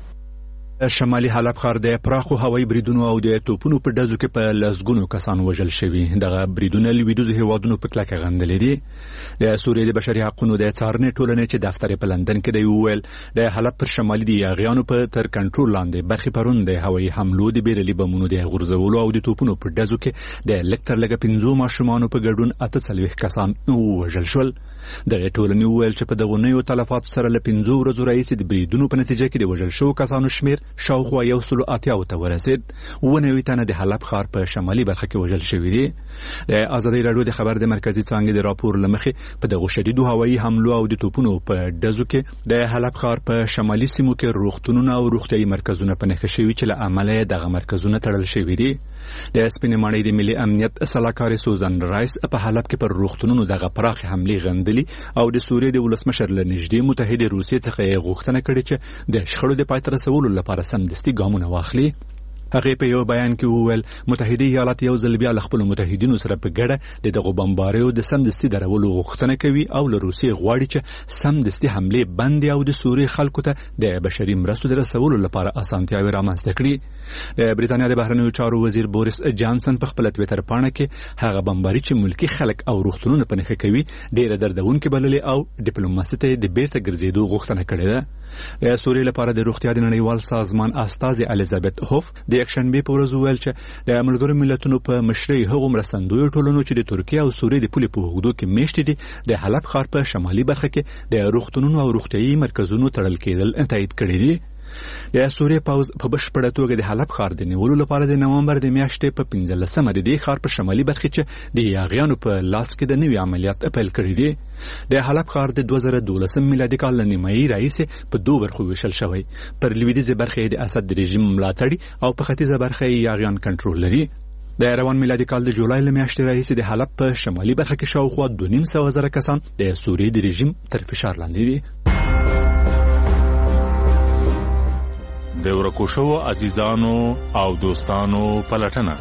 شمالي حلب ښار د پراخو هوایي بریدونو او د توپونو په ډزو کې په لسګونو کسان وژل شوي. دغه بریدونه لویدیځو هیوادونو په کلکه غندلې دي. د سوریې د بشري حقوقو د څارنې ټولنې چې دفتر په لندن کې دی وویل د حلب پر شمالي د یاغیانو په تر کنټرول لاندې برخې پرون د هوایي حملو د بیرلي بمونو د غورځولو او د توپونو په ډزو کې د لږ تر لږه 50 ماشومانو په ګډون 48 کسان وژل شول. دغه ټولنې وویل چې په دغو نویو تلفاتو سره له 5 ورځو راهیسې د بریدونو په نتیجه کې د وژل شوو کسانو شمېر شاوخوا 180 ته ورسید. 90 تنه د حلب ښار په شمالي برخه کې وژل شوي دي. د ازادي راډیو د خبر د مرکزي څانګې د راپور له مخې په دغو شدیدو هوایي حملو او د توپونو په ډزو کې د حلب ښار په شمالي سیمو کې روغتونونه او روغتیايي مرکزونه په نښه شوي چې له امله یې دغه مرکزونه تړل شوي دي. د سپینې ماڼۍ د ملي امنیت سلاکارې سوزان رایس په حلب کې پر روغتونونو دغه پراخې حملې غندلي او د سوریې د ولسمشر له نږدې متحدې روسیې څخه یې غوښتنه کړې چې د شخړو د پای ته رسولو لپاره سمدستي ګامونه واخلي. هغه په یو بیان کې وویل متحده ایالات یو ځل بیا له خپلو متحدینو سره په ګډه د دغو بمباریو د سمدستي درولو غوښتنه کوي او له روسیې غواړي چې سمدستي حملې بندې او د سوریې خلکو ته د بشري مرستو د رسولو لپاره اسانتیاوې رامنځته کړي. د بریتانیا د بهرنیو چارو وزیر بوریس جانسن په خپله ټویټر پاڼه کې هغه بمباري چې ملکي خلک او روغتونونه په نښه کوي ډېره دردونکې بللې او ډیپلوماسي ته د بیرته ګرځېدو غوښتنه کړې ده. د سوریې لپاره د روغتیا د نړیوال سازمان استازي الیزابت هوف د یکشنبې په ورځ وویل چې د ملګرو ملتونو په مشرۍ هغو مرستندویو ټولنو چې د ترکیه او سوریې د پولې په اوږدو کې میشتې دي د حلب ښار په شمالي برخه کې د روغتونونو او روغتیايي مرکزونو تړل کېدل تایید کړي دي. د سوریې پوځ په بشپړه توګه د حلب ښار د نیولو لپاره د نومبر د میاشتې په 15مه د دې ښار په شمالي برخه کې د یاغیانو په لاس کې د نوي عملیات پیل کړي دي. د حلب ښار د 2012 میلادي کال له نیمایي راهیسې په 2 برخو ویشل شوی. پر لویدیځه برخه د اسد د رژیم ملاتړي او په ختیځه برخه یې یاغیان کنټرول لري. د روان میلادي کال د جولای له میاشتې راهیسې د حلب په شمالي برخه کې شاوخوا 2,500 کسان د سوریې د رژیم تر فشار لاندې دي. د ورکو شوو عزیزانو او دوستانو پلټنه.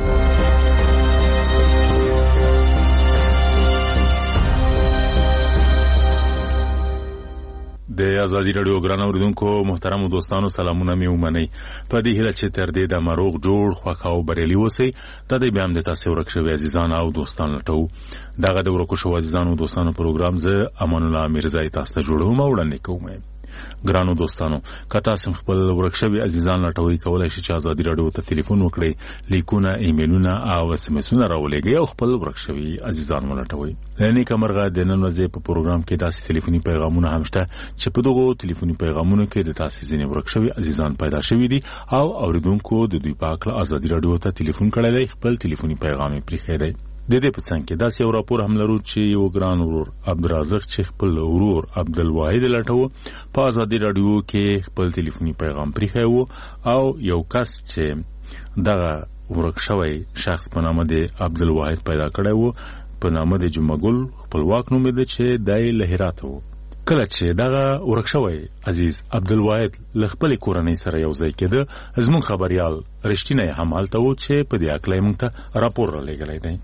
د ازادي راډیو ګران اوریدونکو محترم دوستانو سلامونه مې ومنئ. په دې هیله چې تر دې د مروغ جوړ خوښ او بریالي اوسئ. دا د بیا هم د تاسې ورک شوي عزیزان او دوستان لټوو. دغه د ورکو شوو عزیزانو او دوستانو پروګرام زه امان الله میرزایی تاسو ته جوړوم او وړاندې کوم. ګرانو دوستانو که تاسو خپل ورک شوي عزیزان لټوئ کولی شئ چې ازادي راډیو ته تلیفون وکړئ، لیکونه ایمیلونه او اس ام اسونه راولېږئ او خپل ورک شوي عزیزان ولټوئ. نیکه مرغه د نن ورځې په پروګرام کې داسې تلیفوني پیغامونه هم شته چې په دغو تلیفوني پیغامونو کې د تاسې ځینې ورک شوي عزیزان پیدا شوي دي او اوریدونکو د دوی په هکله ازادي راډیو ته تلیفون کړی دی، خپل تلیفوني پیغام یې پرېښی دی. د دې په څنګ کې داسې یو راپور هم لرو چې یو ګران ورور عبدالرازق چې خپل ورور عبدالواحد لټوه په ازادي راډیو کې خپل تلیفوني پیغام پرېښی و او یو کس چې دغه ورک شوی شخص په نامه د عبدالواحد پیدا کړی و په نامه د جمعه ګل خپلواک نوم یې ده چې دی له هراته و. کله چې دغه ورک شوی عزیز عبدالواحد له خپلې کورنۍ سره یو ځای کېده زموږ خبریال رښتینی هم هلته و چې په دې هکله یې موږ ته راپور رالیږلی دی.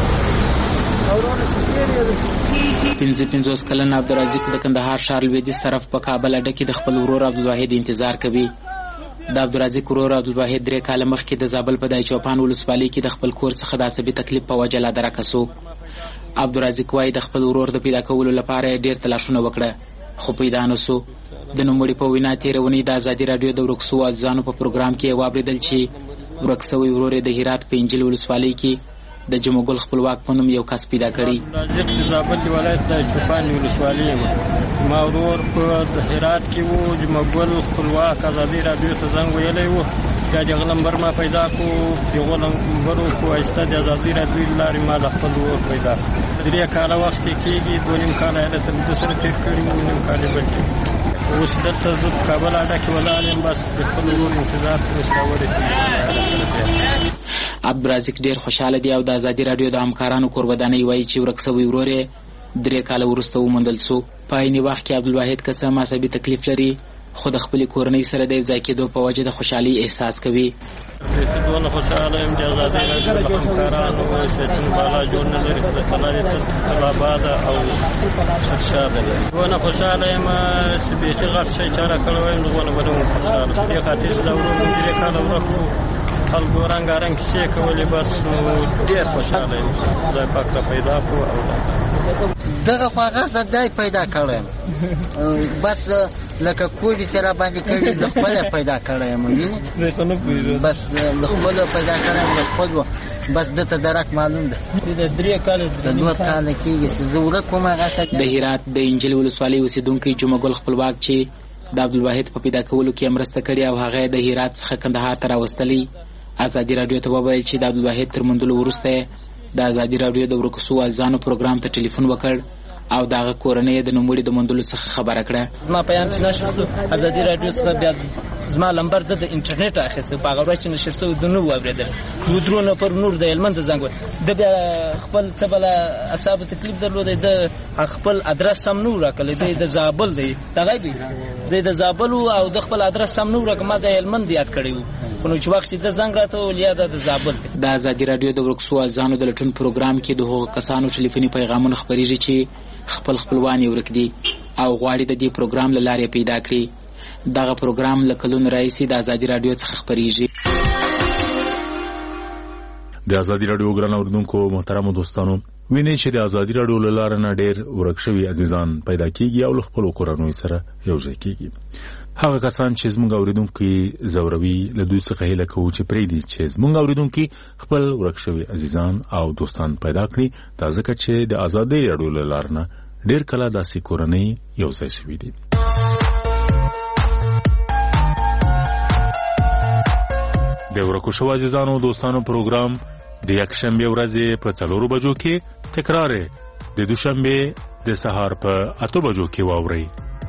55 کلن عبدالرزاق د کندهار ښار لویدیځ طرف په کابل اډه کې د خپل ورور عبدالواحد انتظار کوي. د عبدالرزاق ورور عبدالواحد 3 کاله مخکې د زابل په دایچوپان ولسوالۍ کې د خپل کور څخه د عصبي تکلیف په وجه لا درکه سو. عبدالرزاق وایي د خپل ورور د پیدا کولو لپاره ډېر تلاشونه وکړه خو پیدا نه سو. د نوموړي په وینا تېره اونۍ د ازادي راډیو د ورک سوو عزیزانو په پروګرام کې واورېدل چې ورک سوی ورور یې د هرات په انجیل ولسوالۍ کې د جمعګل خپلواک په نوم یو کس پیدا کړی. عبدالرزاق د زابل ولایت د چوپان ولسوالۍ و. ما ورور په هرات کې و. جمعګل خپلواک ازادي راډیو ته زنګ ویلی و. بیا دغه نمبر ما پیدا کو. دغه نمبرو په واسطه د ازادي راډیو له لارې ما د خپل ورور پیدا کړ. 3 کاله وخت یې کېږي. 2.5 کاله یې له ده سره تېر کړي وو. 1.5 کال یې بلکې اوس دلته زه په کابل اډه کې ولاړ یم. بس د خپل ورور انتظار کوم چې راورسېږي. عبدالرزاق ډېر خوشحاله دی او د ازادي راډیو د همکارانو کوربدانۍ وایي چې ورک سوی ورور یې 3 کاله وروسته وموندل سو. په عیني وخت کې عبدالواحد که څه هم عصبي تکلیف لري خو د خپلې کورنۍ سره د یو ځای کېدو په وجه د خوشحالۍ احساس کوي. دونه خوشحاله یم چې ازادي راډیو د همکارانو سیدون بالا ژورنالر خلالي طلباده او شرشاده دونه خوشحاله یم چې بیخي غټ شی چاره کړی وایم دونه به نه وم خوشحاله. دې خاطر چې د ورور مو 3 کاله ورک و خلکو رنګارنګ کیسې کولې. بس نو ډېر خوشحاله یم خدای پاک را پیدا کړو. او دغه خو هغه ځای پیدا کړی بس لکه کوډي چې را باندې کړي د خپله پیدا کړی یم. بس د خپله پیدا کړی یم د خپل و. بس دته درک معلوم ده. د 3 کاله د 2 کاله کېږي چې زه ورک وم. هغه د هرات د انجیل ولسوالۍ اوسېدونکی جمعګل خپلواک چې د عبدالواحد په پیدا کولو کې مرسته کړې او هغه د هرات څخه کندهار ته راوستلی ازادي راډیو ته وویل چې د عبدالواحد تر موندلو وروسته د ازادي راډیو د ورکو سوو عزیزانو پروګرام ته ټلیفون وکړ او دغه کورنۍ د نوموړي د موندلو څخه خبره کړه. زما پیام چې نشر شو ازادي راډیو څخه بیا زما لمبر د انټرنیټ اخیسته. په هغه ورځ چې نشر شو د نو واورېدل 2 نفر نور د هلمند زنګ د بیا خپل څه بله اعصاب تکلیف درلود. د خپل ادرس سم نو راکړی. د زابل دی دغه دی د زابل او د خپل ادرس سم نو راکړ. ما د هلمند یاد کړی و خو نو چې وخت چې د زنګ راته ولیا د زابل. د ازادي راډیو د ورک سوو عزیزانو د لټون پروګرام کې د هغو کسانو ټلیفوني پیغامونه خپریږي چې خپلوان یې ورک دي او غواړي د دې پروګرام له لارې پیدا کړي. دغه پروګرام له کلونو راهیسې د ازادي راډیو څخه خپریږي. د ازادي راډیو ګران اوریدونکو محترمو دوستانو وینئ چې د ازادي راډیو له لارې نه ډېر ورک شوي عزیزان پیدا کیږي او له خپلو کورنیو سره یو ځای کیږي. هغه کسان چې زموږ اوریدونکي ځوروي له دوی څخه هیله کوو چې پرېږدي چې زموږ اوریدونکي خپل ورک شوي عزیزان او دوستان پیدا کړي. دا ځکه چې د ازادي راډیو له لارې نه ډېر کله داسې کورنۍ یو ځای شوي دي. د ورکو شوو عزیزانو دوستانو پروګرام د یکشنبې ورځې په 4 بجو کې تکرار د دوشنبې د سهار په 8 بجو کې واورئ.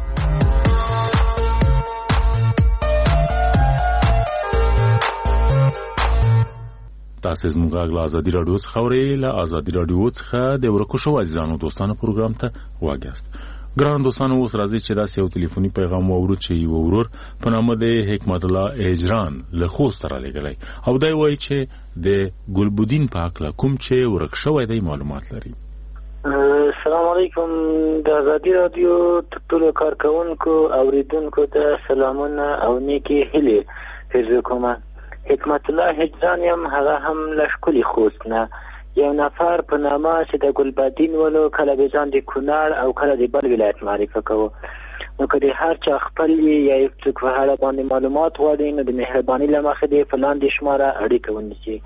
تاسو زموږ غږ له ازادي راډیو څخه اورئ. له ازادي راډیو څخه د ورکو شوو عزیزانو دوستانو پروګرام ته واګیاست. ګران دوستانو اوس راځي چې داسې یو ټلیفوني پیغام واورو چې یو ورور په نامه د حکمت الله اجران له خوست رالیږلی او دی وایي چې د ګلبودین په هکله کوم چې ورک شوی دی معلومات لري. السلام علیکم. د ازادي راډیو ټولو کارکوونکو اوریدونکو ته سلامونه او نیکې هیلې پېرزو کوم. حکمت الله اجران یم. هغه هم له ښکلي خوست نه یو نفر په نامه چې د ګلبدین ولو کله به ځان د کونړ او کله د بل ولایت معرفه کوو. نو که د هر چا خپل یا یو څوک په هغه باندې معلومات غواړي نو د مهرباني له مخې د په لاندې شماره اړیکه ونیسي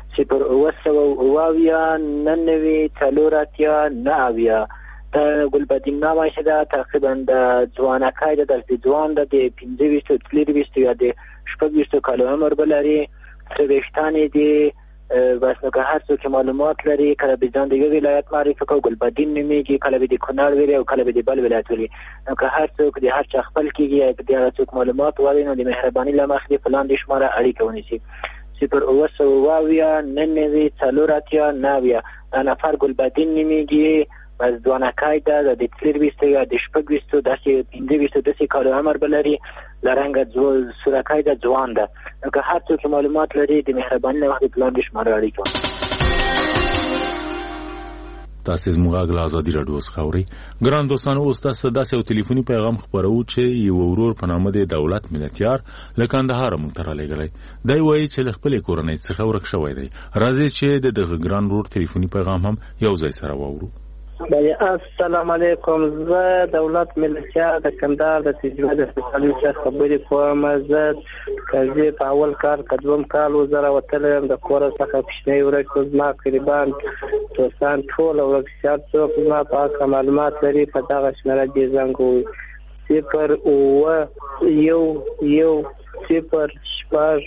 0909484 د ګلبدین نامه چې ده تقریبا د ځوانکۍ ده د ځوان ده د 25 یا د 26 کالو عمر به لري. څلوېښتانې دي. بس نو که هر څوک معلومات لري کله به ځان د یو ولایت معرفي کوو ګلبدین نومیږي کله به د کونړ ویلي او کله به د بل ولایت ویلي. نو که هر څوک د هر چا خپل کېږي یا د هر څوک معلومات غواړي نو د مهرباني له مخې د په لاندې شماره اړیکه ونیسي 0909484 دا نفر ګلبدین نومیږي بس دوانکای ده د 23 یا د 26 داسې 25 داسې کال عمر بلري لرنګ سورکای ده ځوان ده که هر څوک معلومات لري د مهرباني نه وخت پلان شماره اړیکه تاسو زموږ غلا ازادي رادیو ښاوري ګران دوستانو اوس تاسو داسې یو ټلیفوني پیغام خبرو چې یو ورور په نامه د دولت ملتیار له کندهار مونږ ته رالیږلی دی وایي چې له خپلې کورنۍ څخه ورک شوی دی راځئ چې د دغه ګران ورور ټلیفوني پیغام هم یو ځای سره واورو السلام علیکم زه دولت ملتیار د کندهار د تجربه د خبرې خبرې کوم زه کله په اول کار قدوم کال وزره وتلم د کور څخه پښنی ورکو زما قریبان توسان ټول ورکشار څوک ما په معلومات لري په دغه شمېره دې زنګ وي 0 او یو 0 شپږ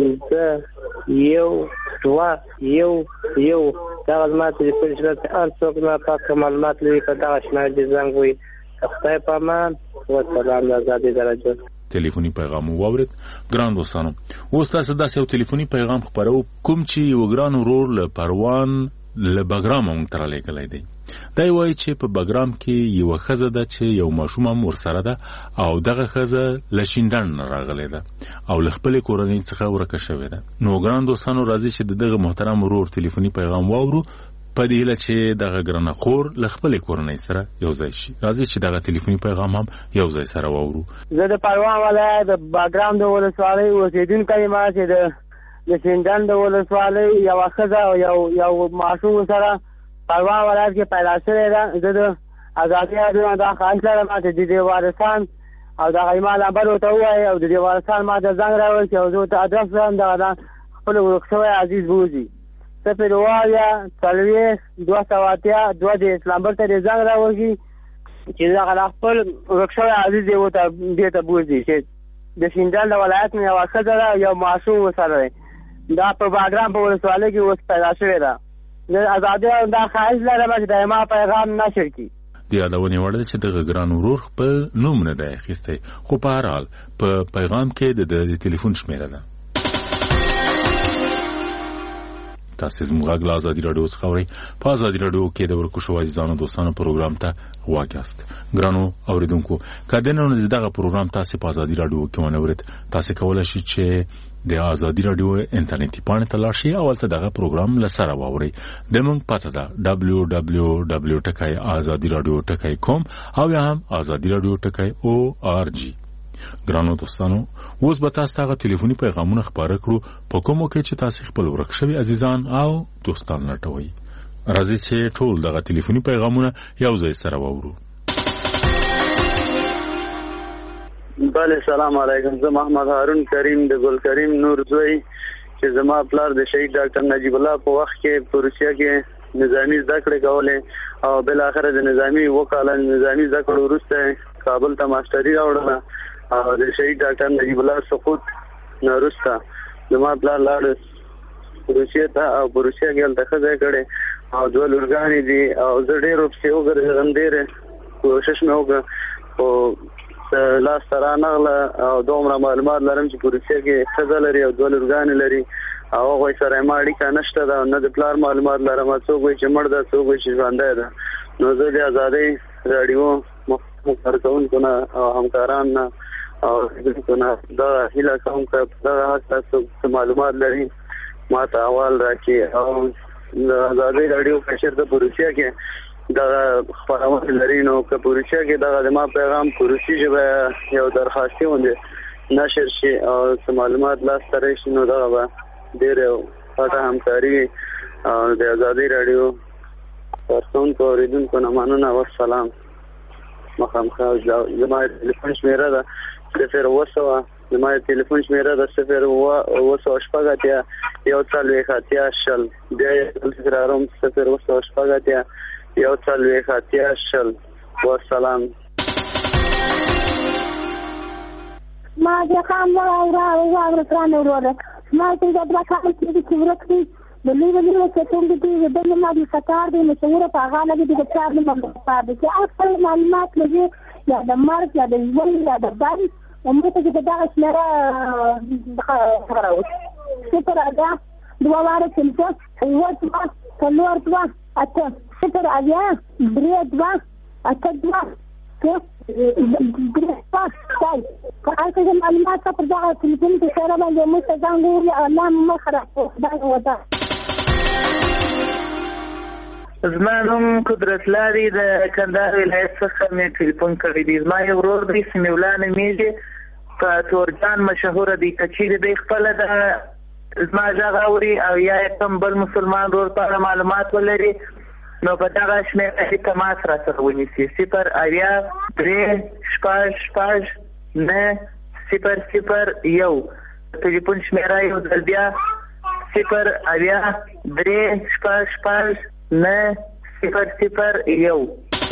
5 یو دا معلومات دې په شرط ان څوک ما په معلومات لري په دغه شمېره دې زنګ وي خدای په امان و سلام آزادي درجه ټلیفوني پیغام واورید ګران دوستانو اوس تاسو داسې یو ټلیفوني پیغام خبرو کوم چې یو ګران ورور له پروان له بګرام مونږ ته رالیږلی دی دی وایي چې په بګرام کې یوه ښځه ده چې یو ماشوم هم ورسره ده او دغه ښځه له شینډنډ نه راغلی ده او له خپلې کورنۍ څخه ورکه شوې ده نو ګران دوستانو راځئ چې د دغه محترم ورور ټلیفوني پیغام واورو په دې هیله چې دغه ګرانه خور له خپلې کورنۍ سره یو ځای شي راځئ چې دغه ټلیفوني پیغام هم یو ځای سره واورو زه د پروان ولایت د بګرام د ولسوالۍ اوسېدونکی یم چې د شینډنډ د ولسوالۍ یوه ښځه او یو ماشوم سره پروان ولایت کې پیدا شوې ده زه د ازادي راډیو نه دا خواهش لرم چې د دې وارثان او دغه ما نمبر ورته ووایي او د دې وارثان ما ته زنګ راوړي چې زه ورته ادرس لرم دغه خپل ورک شوی عزیز بوځي 0 2 2 د اسلامبول ته د زنګ راوړي چې دغه خپل ورک شوی عزیز یې ورته دې ته بوځي چې د شینډنډ د ولایت نه یوه ښځه ده یو ماشوم ورسره دی دا په بګرام په ولسوالۍ کې اوس پیدا شوې ده د ازادي دا خواهش لرم چې د ما پیغام نشر کړي د یادونې وړ ده چې دغه ګران ورور خپل نوم نه دی اخیستی خو په هر حال په پیغام کې د ټلیفون شمېره ده تاسو زموږ غږ له ازادي راډیو څخه اورئ په ازادي راډیو کې د ورکو شوو عزیزانو دوستانو پروګرام ته غوږ یاست ګرانو اورېدونکو که دننه دغه پروګرام تاسو په ازادي راډیو کې ونه اورئ تاسو کولی شئ چې د ازادي راډیو انټرنیټي پاڼې ته لاړ شئ او هلته دغه پروګرام له سره واورئ زموږ پته ده www.azadiradio.com او یا هم azadiradio.org ګرانو دوستانو اوس به تاسو ته ټلیفوني پیغامونه خپاره کړو په کومو کې چې تاسو خپل ورک شوي عزیزان او دوستان لټوئ راځئ چې ټول دغه ټلیفوني پیغامونه یو ځای سره واورو بله سلام علیکم زه محمد هارون کریم د ګل کریم نور زوی چې زما پلار د شهید ډاکټر نجیب الله په وخت کې په روسیه کې نظامی زده کړې کولې او بل اخر د نظامی وکاله نظامی زده کړو وروسته کابل ته ماستري راوړله او د شهید ډاکټر نجیب الله سقوط نه وروسته زما پلار لاړ روسیه ته او په روسیه کې هلته ښځه کړې او دوه لورګانې دي او زه ډېر ورپسې وګرځېدم ډېر کوشش مې وکړ خو لاس ته رانغله او دومره معلومات لرم چې په روسیه کې ښځه لري او دوه لورګانې لري او هغوی سره یې ما اړیکه نشته ده نه د پلار معلومات لرم څوک وایي چې مړ ده څوک وایي چې ژوندی ده نو زه د ازادۍ راډیو کارکوونکو نه او همکاران نه او نه دغه هیله کوم که دغه هڅه څوک معلومات لري ما ته احوال راکړي او د ازادۍ راډیو که چېرته په روسیه کې دغه خپرونه لري نو که په روسیه کې دغه د ما پیغام په روسي ژبه یو درخواستي غوندې نشر شي او څه معلومات لاسته راشي نو دغه به ډېره غټه همکاري وي او د ازادۍ راډیو کارکوونکو اورېدونکو نه مننه والسلام مخامخ زما تلیفون شمېره ده 0 زما تلیفون شمېره ده 0 1 بیا یې تکرارم 0 1 والسلام ما د خام واورا ترانه وروره ما ته د بکار کې ورکړي د لیوالو څخه څنګه دي د ما د خطر د مشوره په هغه لګي د پرابلم په دې کې اصل معلومات لږه یا د مرګ یا د ژوند یا د باري ومته چې دغه شمېره راوځي څه راځه دوه واره څنګه وڅ کلور اته 0 0 اویا 3 2 8 2 فعلت المعلومات پر دغه تلیفون په سره باندې مو څنګه ویل الله مو خراب خدای ودا زما نوم قدرت لاري د کندهار ولایت څخه مې ټلیفون کړی دی. زما یو ورور دی سمیولا نومیږي په تورجان مشهور دی که چیرې دی خپله د زما غږ اوري او یا کوم بل مسلمان ورور په اړه معلومات ولري نو په دغه شمېره کې تماس راسره ونیسي 0 اویا 3 شپږ شپږ 9 0 0 1 ټلیفون شمېره یو ځل بیا 0 اویا 3 شپږ شپږ 9 0 0 1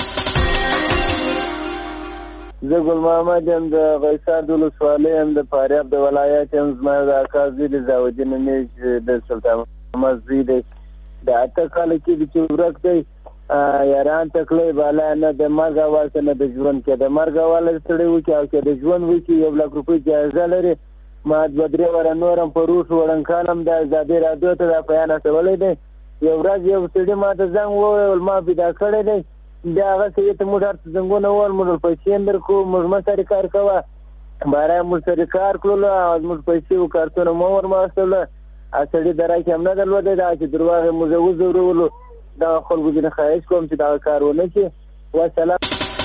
زه ګل محمد یم د غیصاد ولسوالۍ یم د فاریاب د ولایت یم. زما د اکا زوی د ضیاءالدین مې د سلطان محمد زوی دی د 8 کاله کې چې ورک دی یاران تکلی بالا نه د مرګ اول نه د ژوند کې د مرګ اول سړی وکي او چې د ژوند وکي 1 لک روپۍ جایزه لري. ما د بدرې ور نورم په روش وړنکانم د آزادۍ رادیو ته د بیان اچولی دی. یو ورځ یو سړي ما ته زنګ وویل ما پیدا کړی دی بیا هغه سړي ته موږ هرڅه زنګونه وویل موږ پیسې هم درکړو موږ سره کار کوه باره موږ سره کار کړلو او موږ پیسې و کارتونه مو ور واستوله سړي دره کې هم نه درلودی دا چې درواغ یې موږ وځورولو دغه خلکو ځینې خواهش کوم چې دغه کار ونه کړي. وسلام.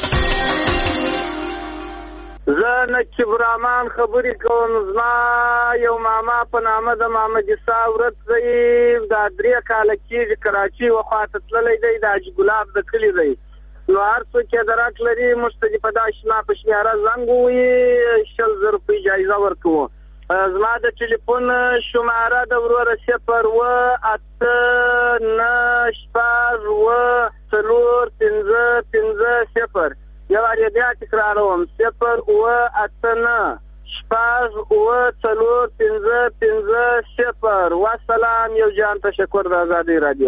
زه نقیب الرحمن خبرې کوم. زما یو ماما په نامه د محمد عیسی ورت دی دا 3 کاله کېږي کراچۍ وخواته تللی دی د حاجي ګلاب د کلي دی نو هر څوک یې درک لري موږ ته په دا شنا په شمیره زنګ ووایي 100,000 روپۍ جایزه ورکوو. زما د ټلیفون شماره د وروره 0 و 8 9 شپږ و 4 5 0 یو وارې بیا تکراروم 0 و 8 9 شپږ و 4 5 0 والسلام. یو جان تشکر د آزادۍ رادیو.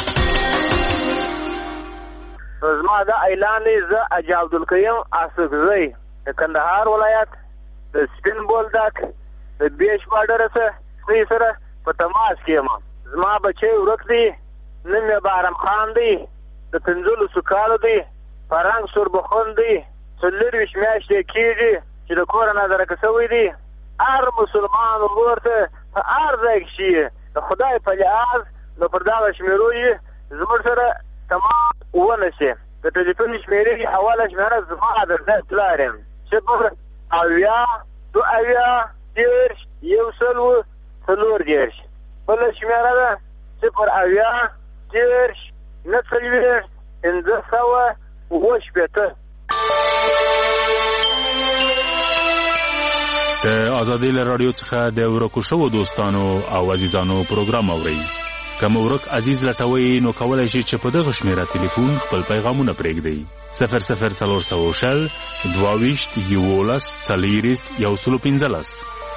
زما د اعلان زه اجا عبدالقیوم اسکزی د کندهار ولایت د سپین بولدک د بیش بارډر سره په تماس کې یم. زما بچی ورک دی نوم یې بارم خان دی د 15 کالو دی فرنګ سوربخون دی 24 میاشتې کېږي چې د کوره نظرکه شوی دی. هر مسلمان ورور ته په هر ځای کې شي د خدای په لحاظ نو پر دغه شمېرو یې زموږ سره تماس ونه شي. د ټلیفون شمېرې اوله شمېره زما د ځای پلار یم 0 اویا 2 اویا 10 1 4 بله شمېره ده 0 اویا 10 9 500 وشپېته. د آزادۍ له راډیو څخه د ورکو شوو دوستانو او عزیزانو پروګرام اورئ. که مو ورک عزیز لټوئ نو کولی شئ چې په دغه شمېره تلیفون خپل پیغامونه پرېږدئ 00320 22 11 415.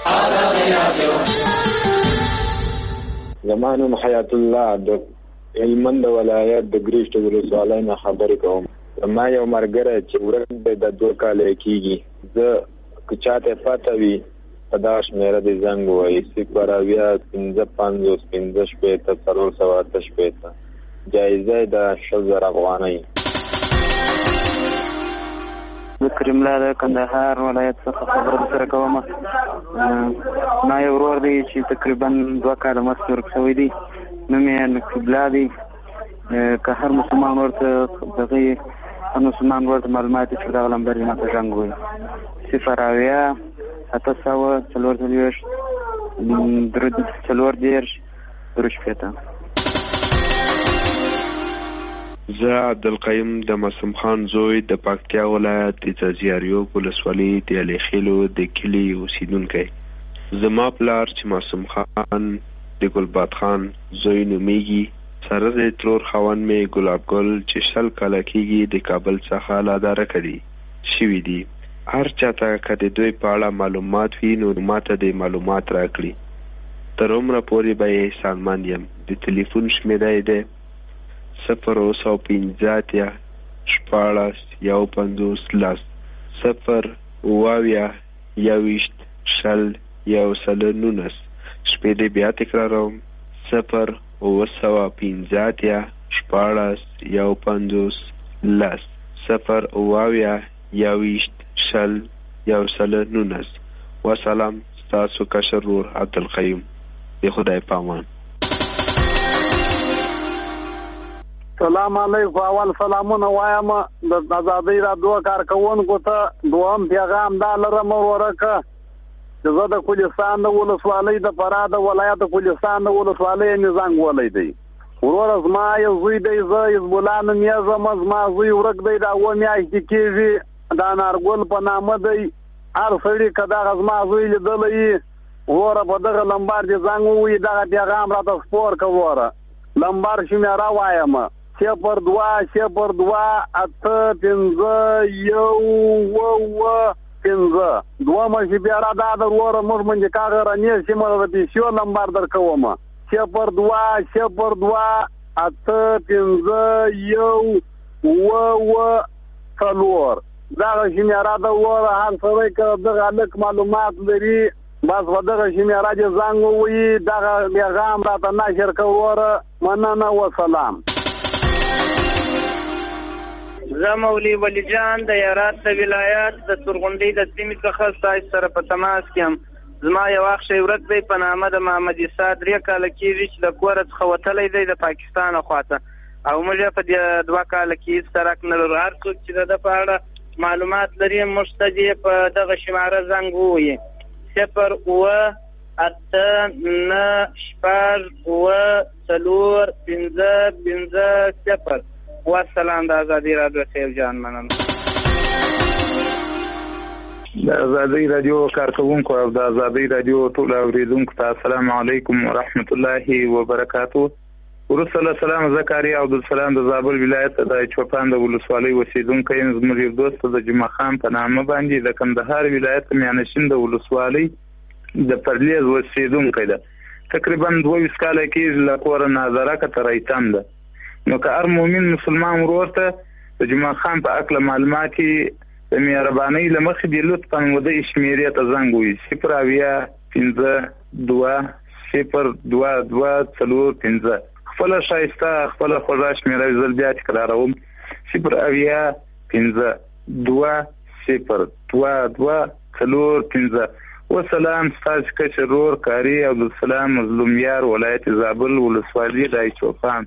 زما نوم حیات الله د هلمند ولایت د ګریشټ ولسوالۍ نه خبرې کوم. ما یو ملګری چې ورک دی د 2 کاله کېږي. زه که چاته پته وي په دغه شمېره دې زنګ ووایي 0 اویا 5 5 4 جایزه یې د 100,000 افغانۍ. زه کریم الله د کندهار ولایت څخه خبرې سره کوم. ما یو ورور دی چې تقریبا 2 کاله مخکې ورک شوی دی نوم یې نقیب الله دی. که هر مسلمان ورته دغه هر مسلمان ورته معلومات چې دغه نمبر یې ماته زنګ ووایي 0 اویا 8 زه عبدالقیوم د معصوم خان زوی د پکتیا ولایت د ځاځیاریوب ولسوالۍ د الیخیلو د کلي اوسیدونکی. زما پلار چې معصوم خان د ګلباد خان زوی نومیږي سره د ترور خوان مې ګلاب ګل چې 100 کاله کېږي د کابل څخه لاداره کړي شوي دي. هر چاته که د دوی په اړه معلومات وي نو ماته د معلومات راکړي. تر عمره پورې به یې احسانمند یم. د تلیفون شمېره یې ده 015 16 150 0 21 شپېدې بیا تکراروم 0 15 16 14 10 0 اویا یاویشت شل یو سل 19. وسلام ستاسو کشر ورور عبدالقیوم. دی خدای پامان. سلام علیکم. اول سلامونه وایم د آزادۍ راډیو کارکوونکو ته. دوهم پیغام دا لرم ورکه چې زه د کوهستان د ولسوالۍ د فراه د ولایت کوهستان د ولسوالۍ نظام ولای دی. ورور زما یو زوی دی، زه حزب الله نوم یې زما زوی ورک دی، دا و میاشتې کېږي، دا نارګل په نامه دی. هر سړي که دغه زما زوی لیدلی وروره په دغه لمبار چې زنګ ووایي دغه پیغام راته سپور که وروره. لمبار شمیره وایم 0202 8 5 1 5. دومه شمیره دا د وروره موږ منځ کاغه رانې سیمه د پیسو لمبار درکوم 0202 8 5 1 4. دغه شمیره د وروره هر سړی که دغه هلک معلومات لري بس په دغه شمیره چې زنګ ووایي دغه پیغام راته نشر که وروره. مننه وسلام. زه مولوي ولی جان د هرات د ولایت د تورغونډۍ د سیمې څخه ستاسو سره په تماس کې یم. زما یو اخ ورک دی په نامه د محمد عیسی 3 کاله کېږي چې د کوره څخه وتلی دی د پاکستان خواته، او موږ په دې 2 کاله کې هېڅ ترک نه لرو. هر څوک چې د ده په اړه معلومات لري موږ ته دې په دغه شماره زنګ ووایي 0 8 9 4 5 0. والسلام. د آزادۍ راډیو خیل جان مننه. د آزادۍ راډیو کارکوونکو او د آزادۍ راډیو ټول اوریدونکو ته السلام علیکم ورحمت الله وبرکاتو. وروسته له سلام زکریا عبدالسلام د زابل ولایت د چوپان د ولسوالۍ اوسیدونکی یم. زموږ یو دوست د جمعه خان په نامه باندې د کندهار ولایت میانشین د ولسوالۍ د پرلیز اوسیدونکی ده. تقریبا 22 کاله کېږي له کوره ناظره که تر ایتم ده. نو که هر مؤمن مسلمان ورور ته د جمعه خان په اکله معلومات د مهربانۍ له مخې د لطفا د شمیرې ته زنګ ووایي 0 5 2 0 2 2 4 5. خپله ښایسته خپله خوږه شمیره زه بیا تکراروم 0 5 2 0 2 2 4 5. وسلام. ستاسو کشر ورور کاري عبدالسلام مظلومیار ولایت زابل ولسوالۍ د چوپان.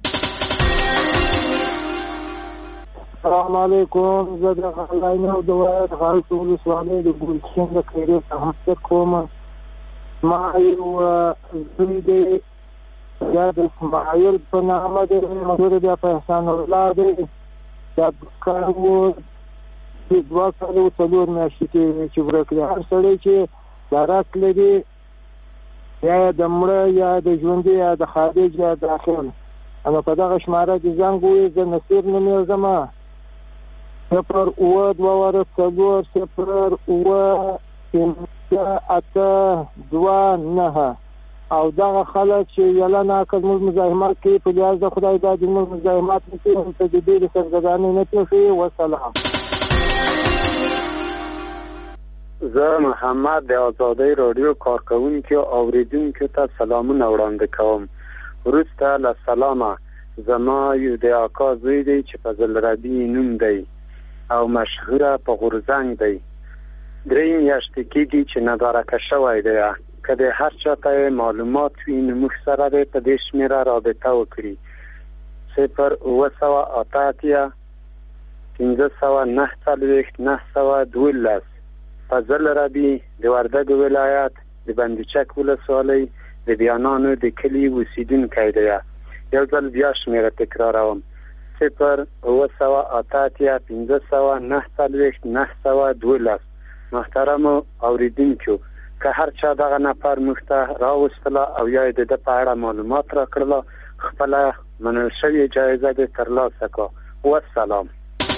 السلام علیکم. زه د غلاینه او د ولایت غالب ولسوالۍ د ګلشن د خیرې څخه کوم. ما یو زوی دی یا د اسماعیل په نامه دی، مزور بیا په احسان الله دی. دا کار و 2 کاله 4 میاشتې کې چې ورک دی. هر سړی چې درک لري یا د مړه یا د ژوندي یا د خارج یا داخل اما په دغه شماره د زنګ ووایي. زه نصیر نوم یې زما 0 2 4 0 8 2 9. او دغه خلک چې یلا ناکل موږ مزاحمت کوي په لیاز د خدای دا د موږ مزاحمت نه کوي ته د دې سرګردانۍ نه پېښوي. وسلام. زه محمد د آزادۍ راډیو کارکوونکو او اوریدونکو ته سلامونه وړاندې کوم. وروسته له سلامه زما یو د اکا زوی دی چې فضل ربیع نوم دی او مشهوره په غورځنګ دی. 3 میاشتې کېږي چې نظارکه شوی دی. که د هر چا ته معلومات وي نو موږ سره دی په دې شمېره رابطه وکړي 0 5 9 فضل ربیع د وردګ ولایت د بندیچک ولسوالۍ د بیانانو د کلي اوسیدونکی دی. یو ځل بیا شمېره تکراروم 0 5 9 محترمو اوریدونکو که هر چا دغه نفر موږ ته راوستله او یا د ده په اړه معلومات راکړله خپله منل شوې جایزه دې ترلاسه کړه. والسلام.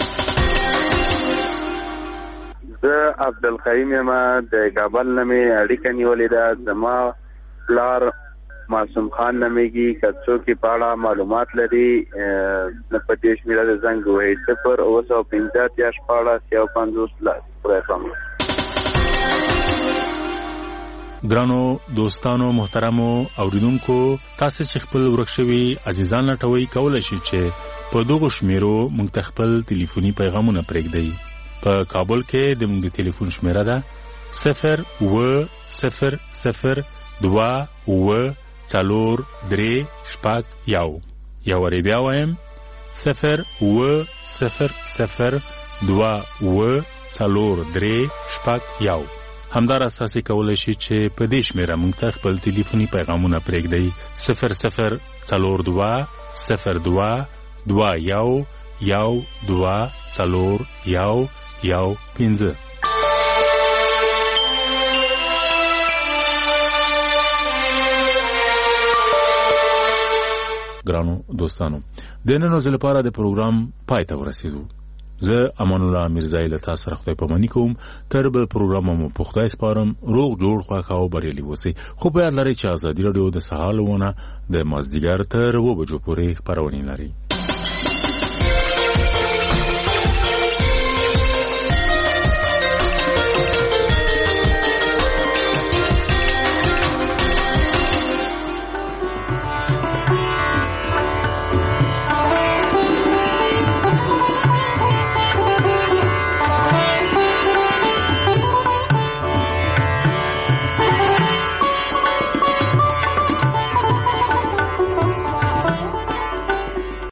زه عبدالقیوم یم د کابل نه مې اړیکه نیولې ده. زما پلار معصوم خان نومیږي. که څوک یې په اړه معلومات لري نو په دې شمېره د زنګ ووهئ 0 9 50 ګرانو دوستانو محترمو اوریدونکو، تاسو چې خپل ورک شوي عزیزان لټوي کولای شئ چې په دغه شمیرو موږ ته خپل ټلیفوني پیغامونه پرېږدئ. په کابل کې د موږ د ټلیفون شمیره ده 0200423 یو وری بیا وایم 0200423 همدار اساسي کولای شي چې په دې شمیره موږ ته خپل ټلیفوني پیغامونه پرېږدئ 00222 ګرانو دوستانو د نن ورځې لپاره د پروګرام پای ته ورسېدو. زه امان الله میرزایی له تاسو سره خدای پاماني کوم. تر بل پروګرام مو په خدای سپارم. روغ جوړ خوښ او بریالي اوسئ. خو په یاد لرئ چې ازادي راډیو د سهار لونه د مازدیګر تر 2 بجو پورې خپرونې لري.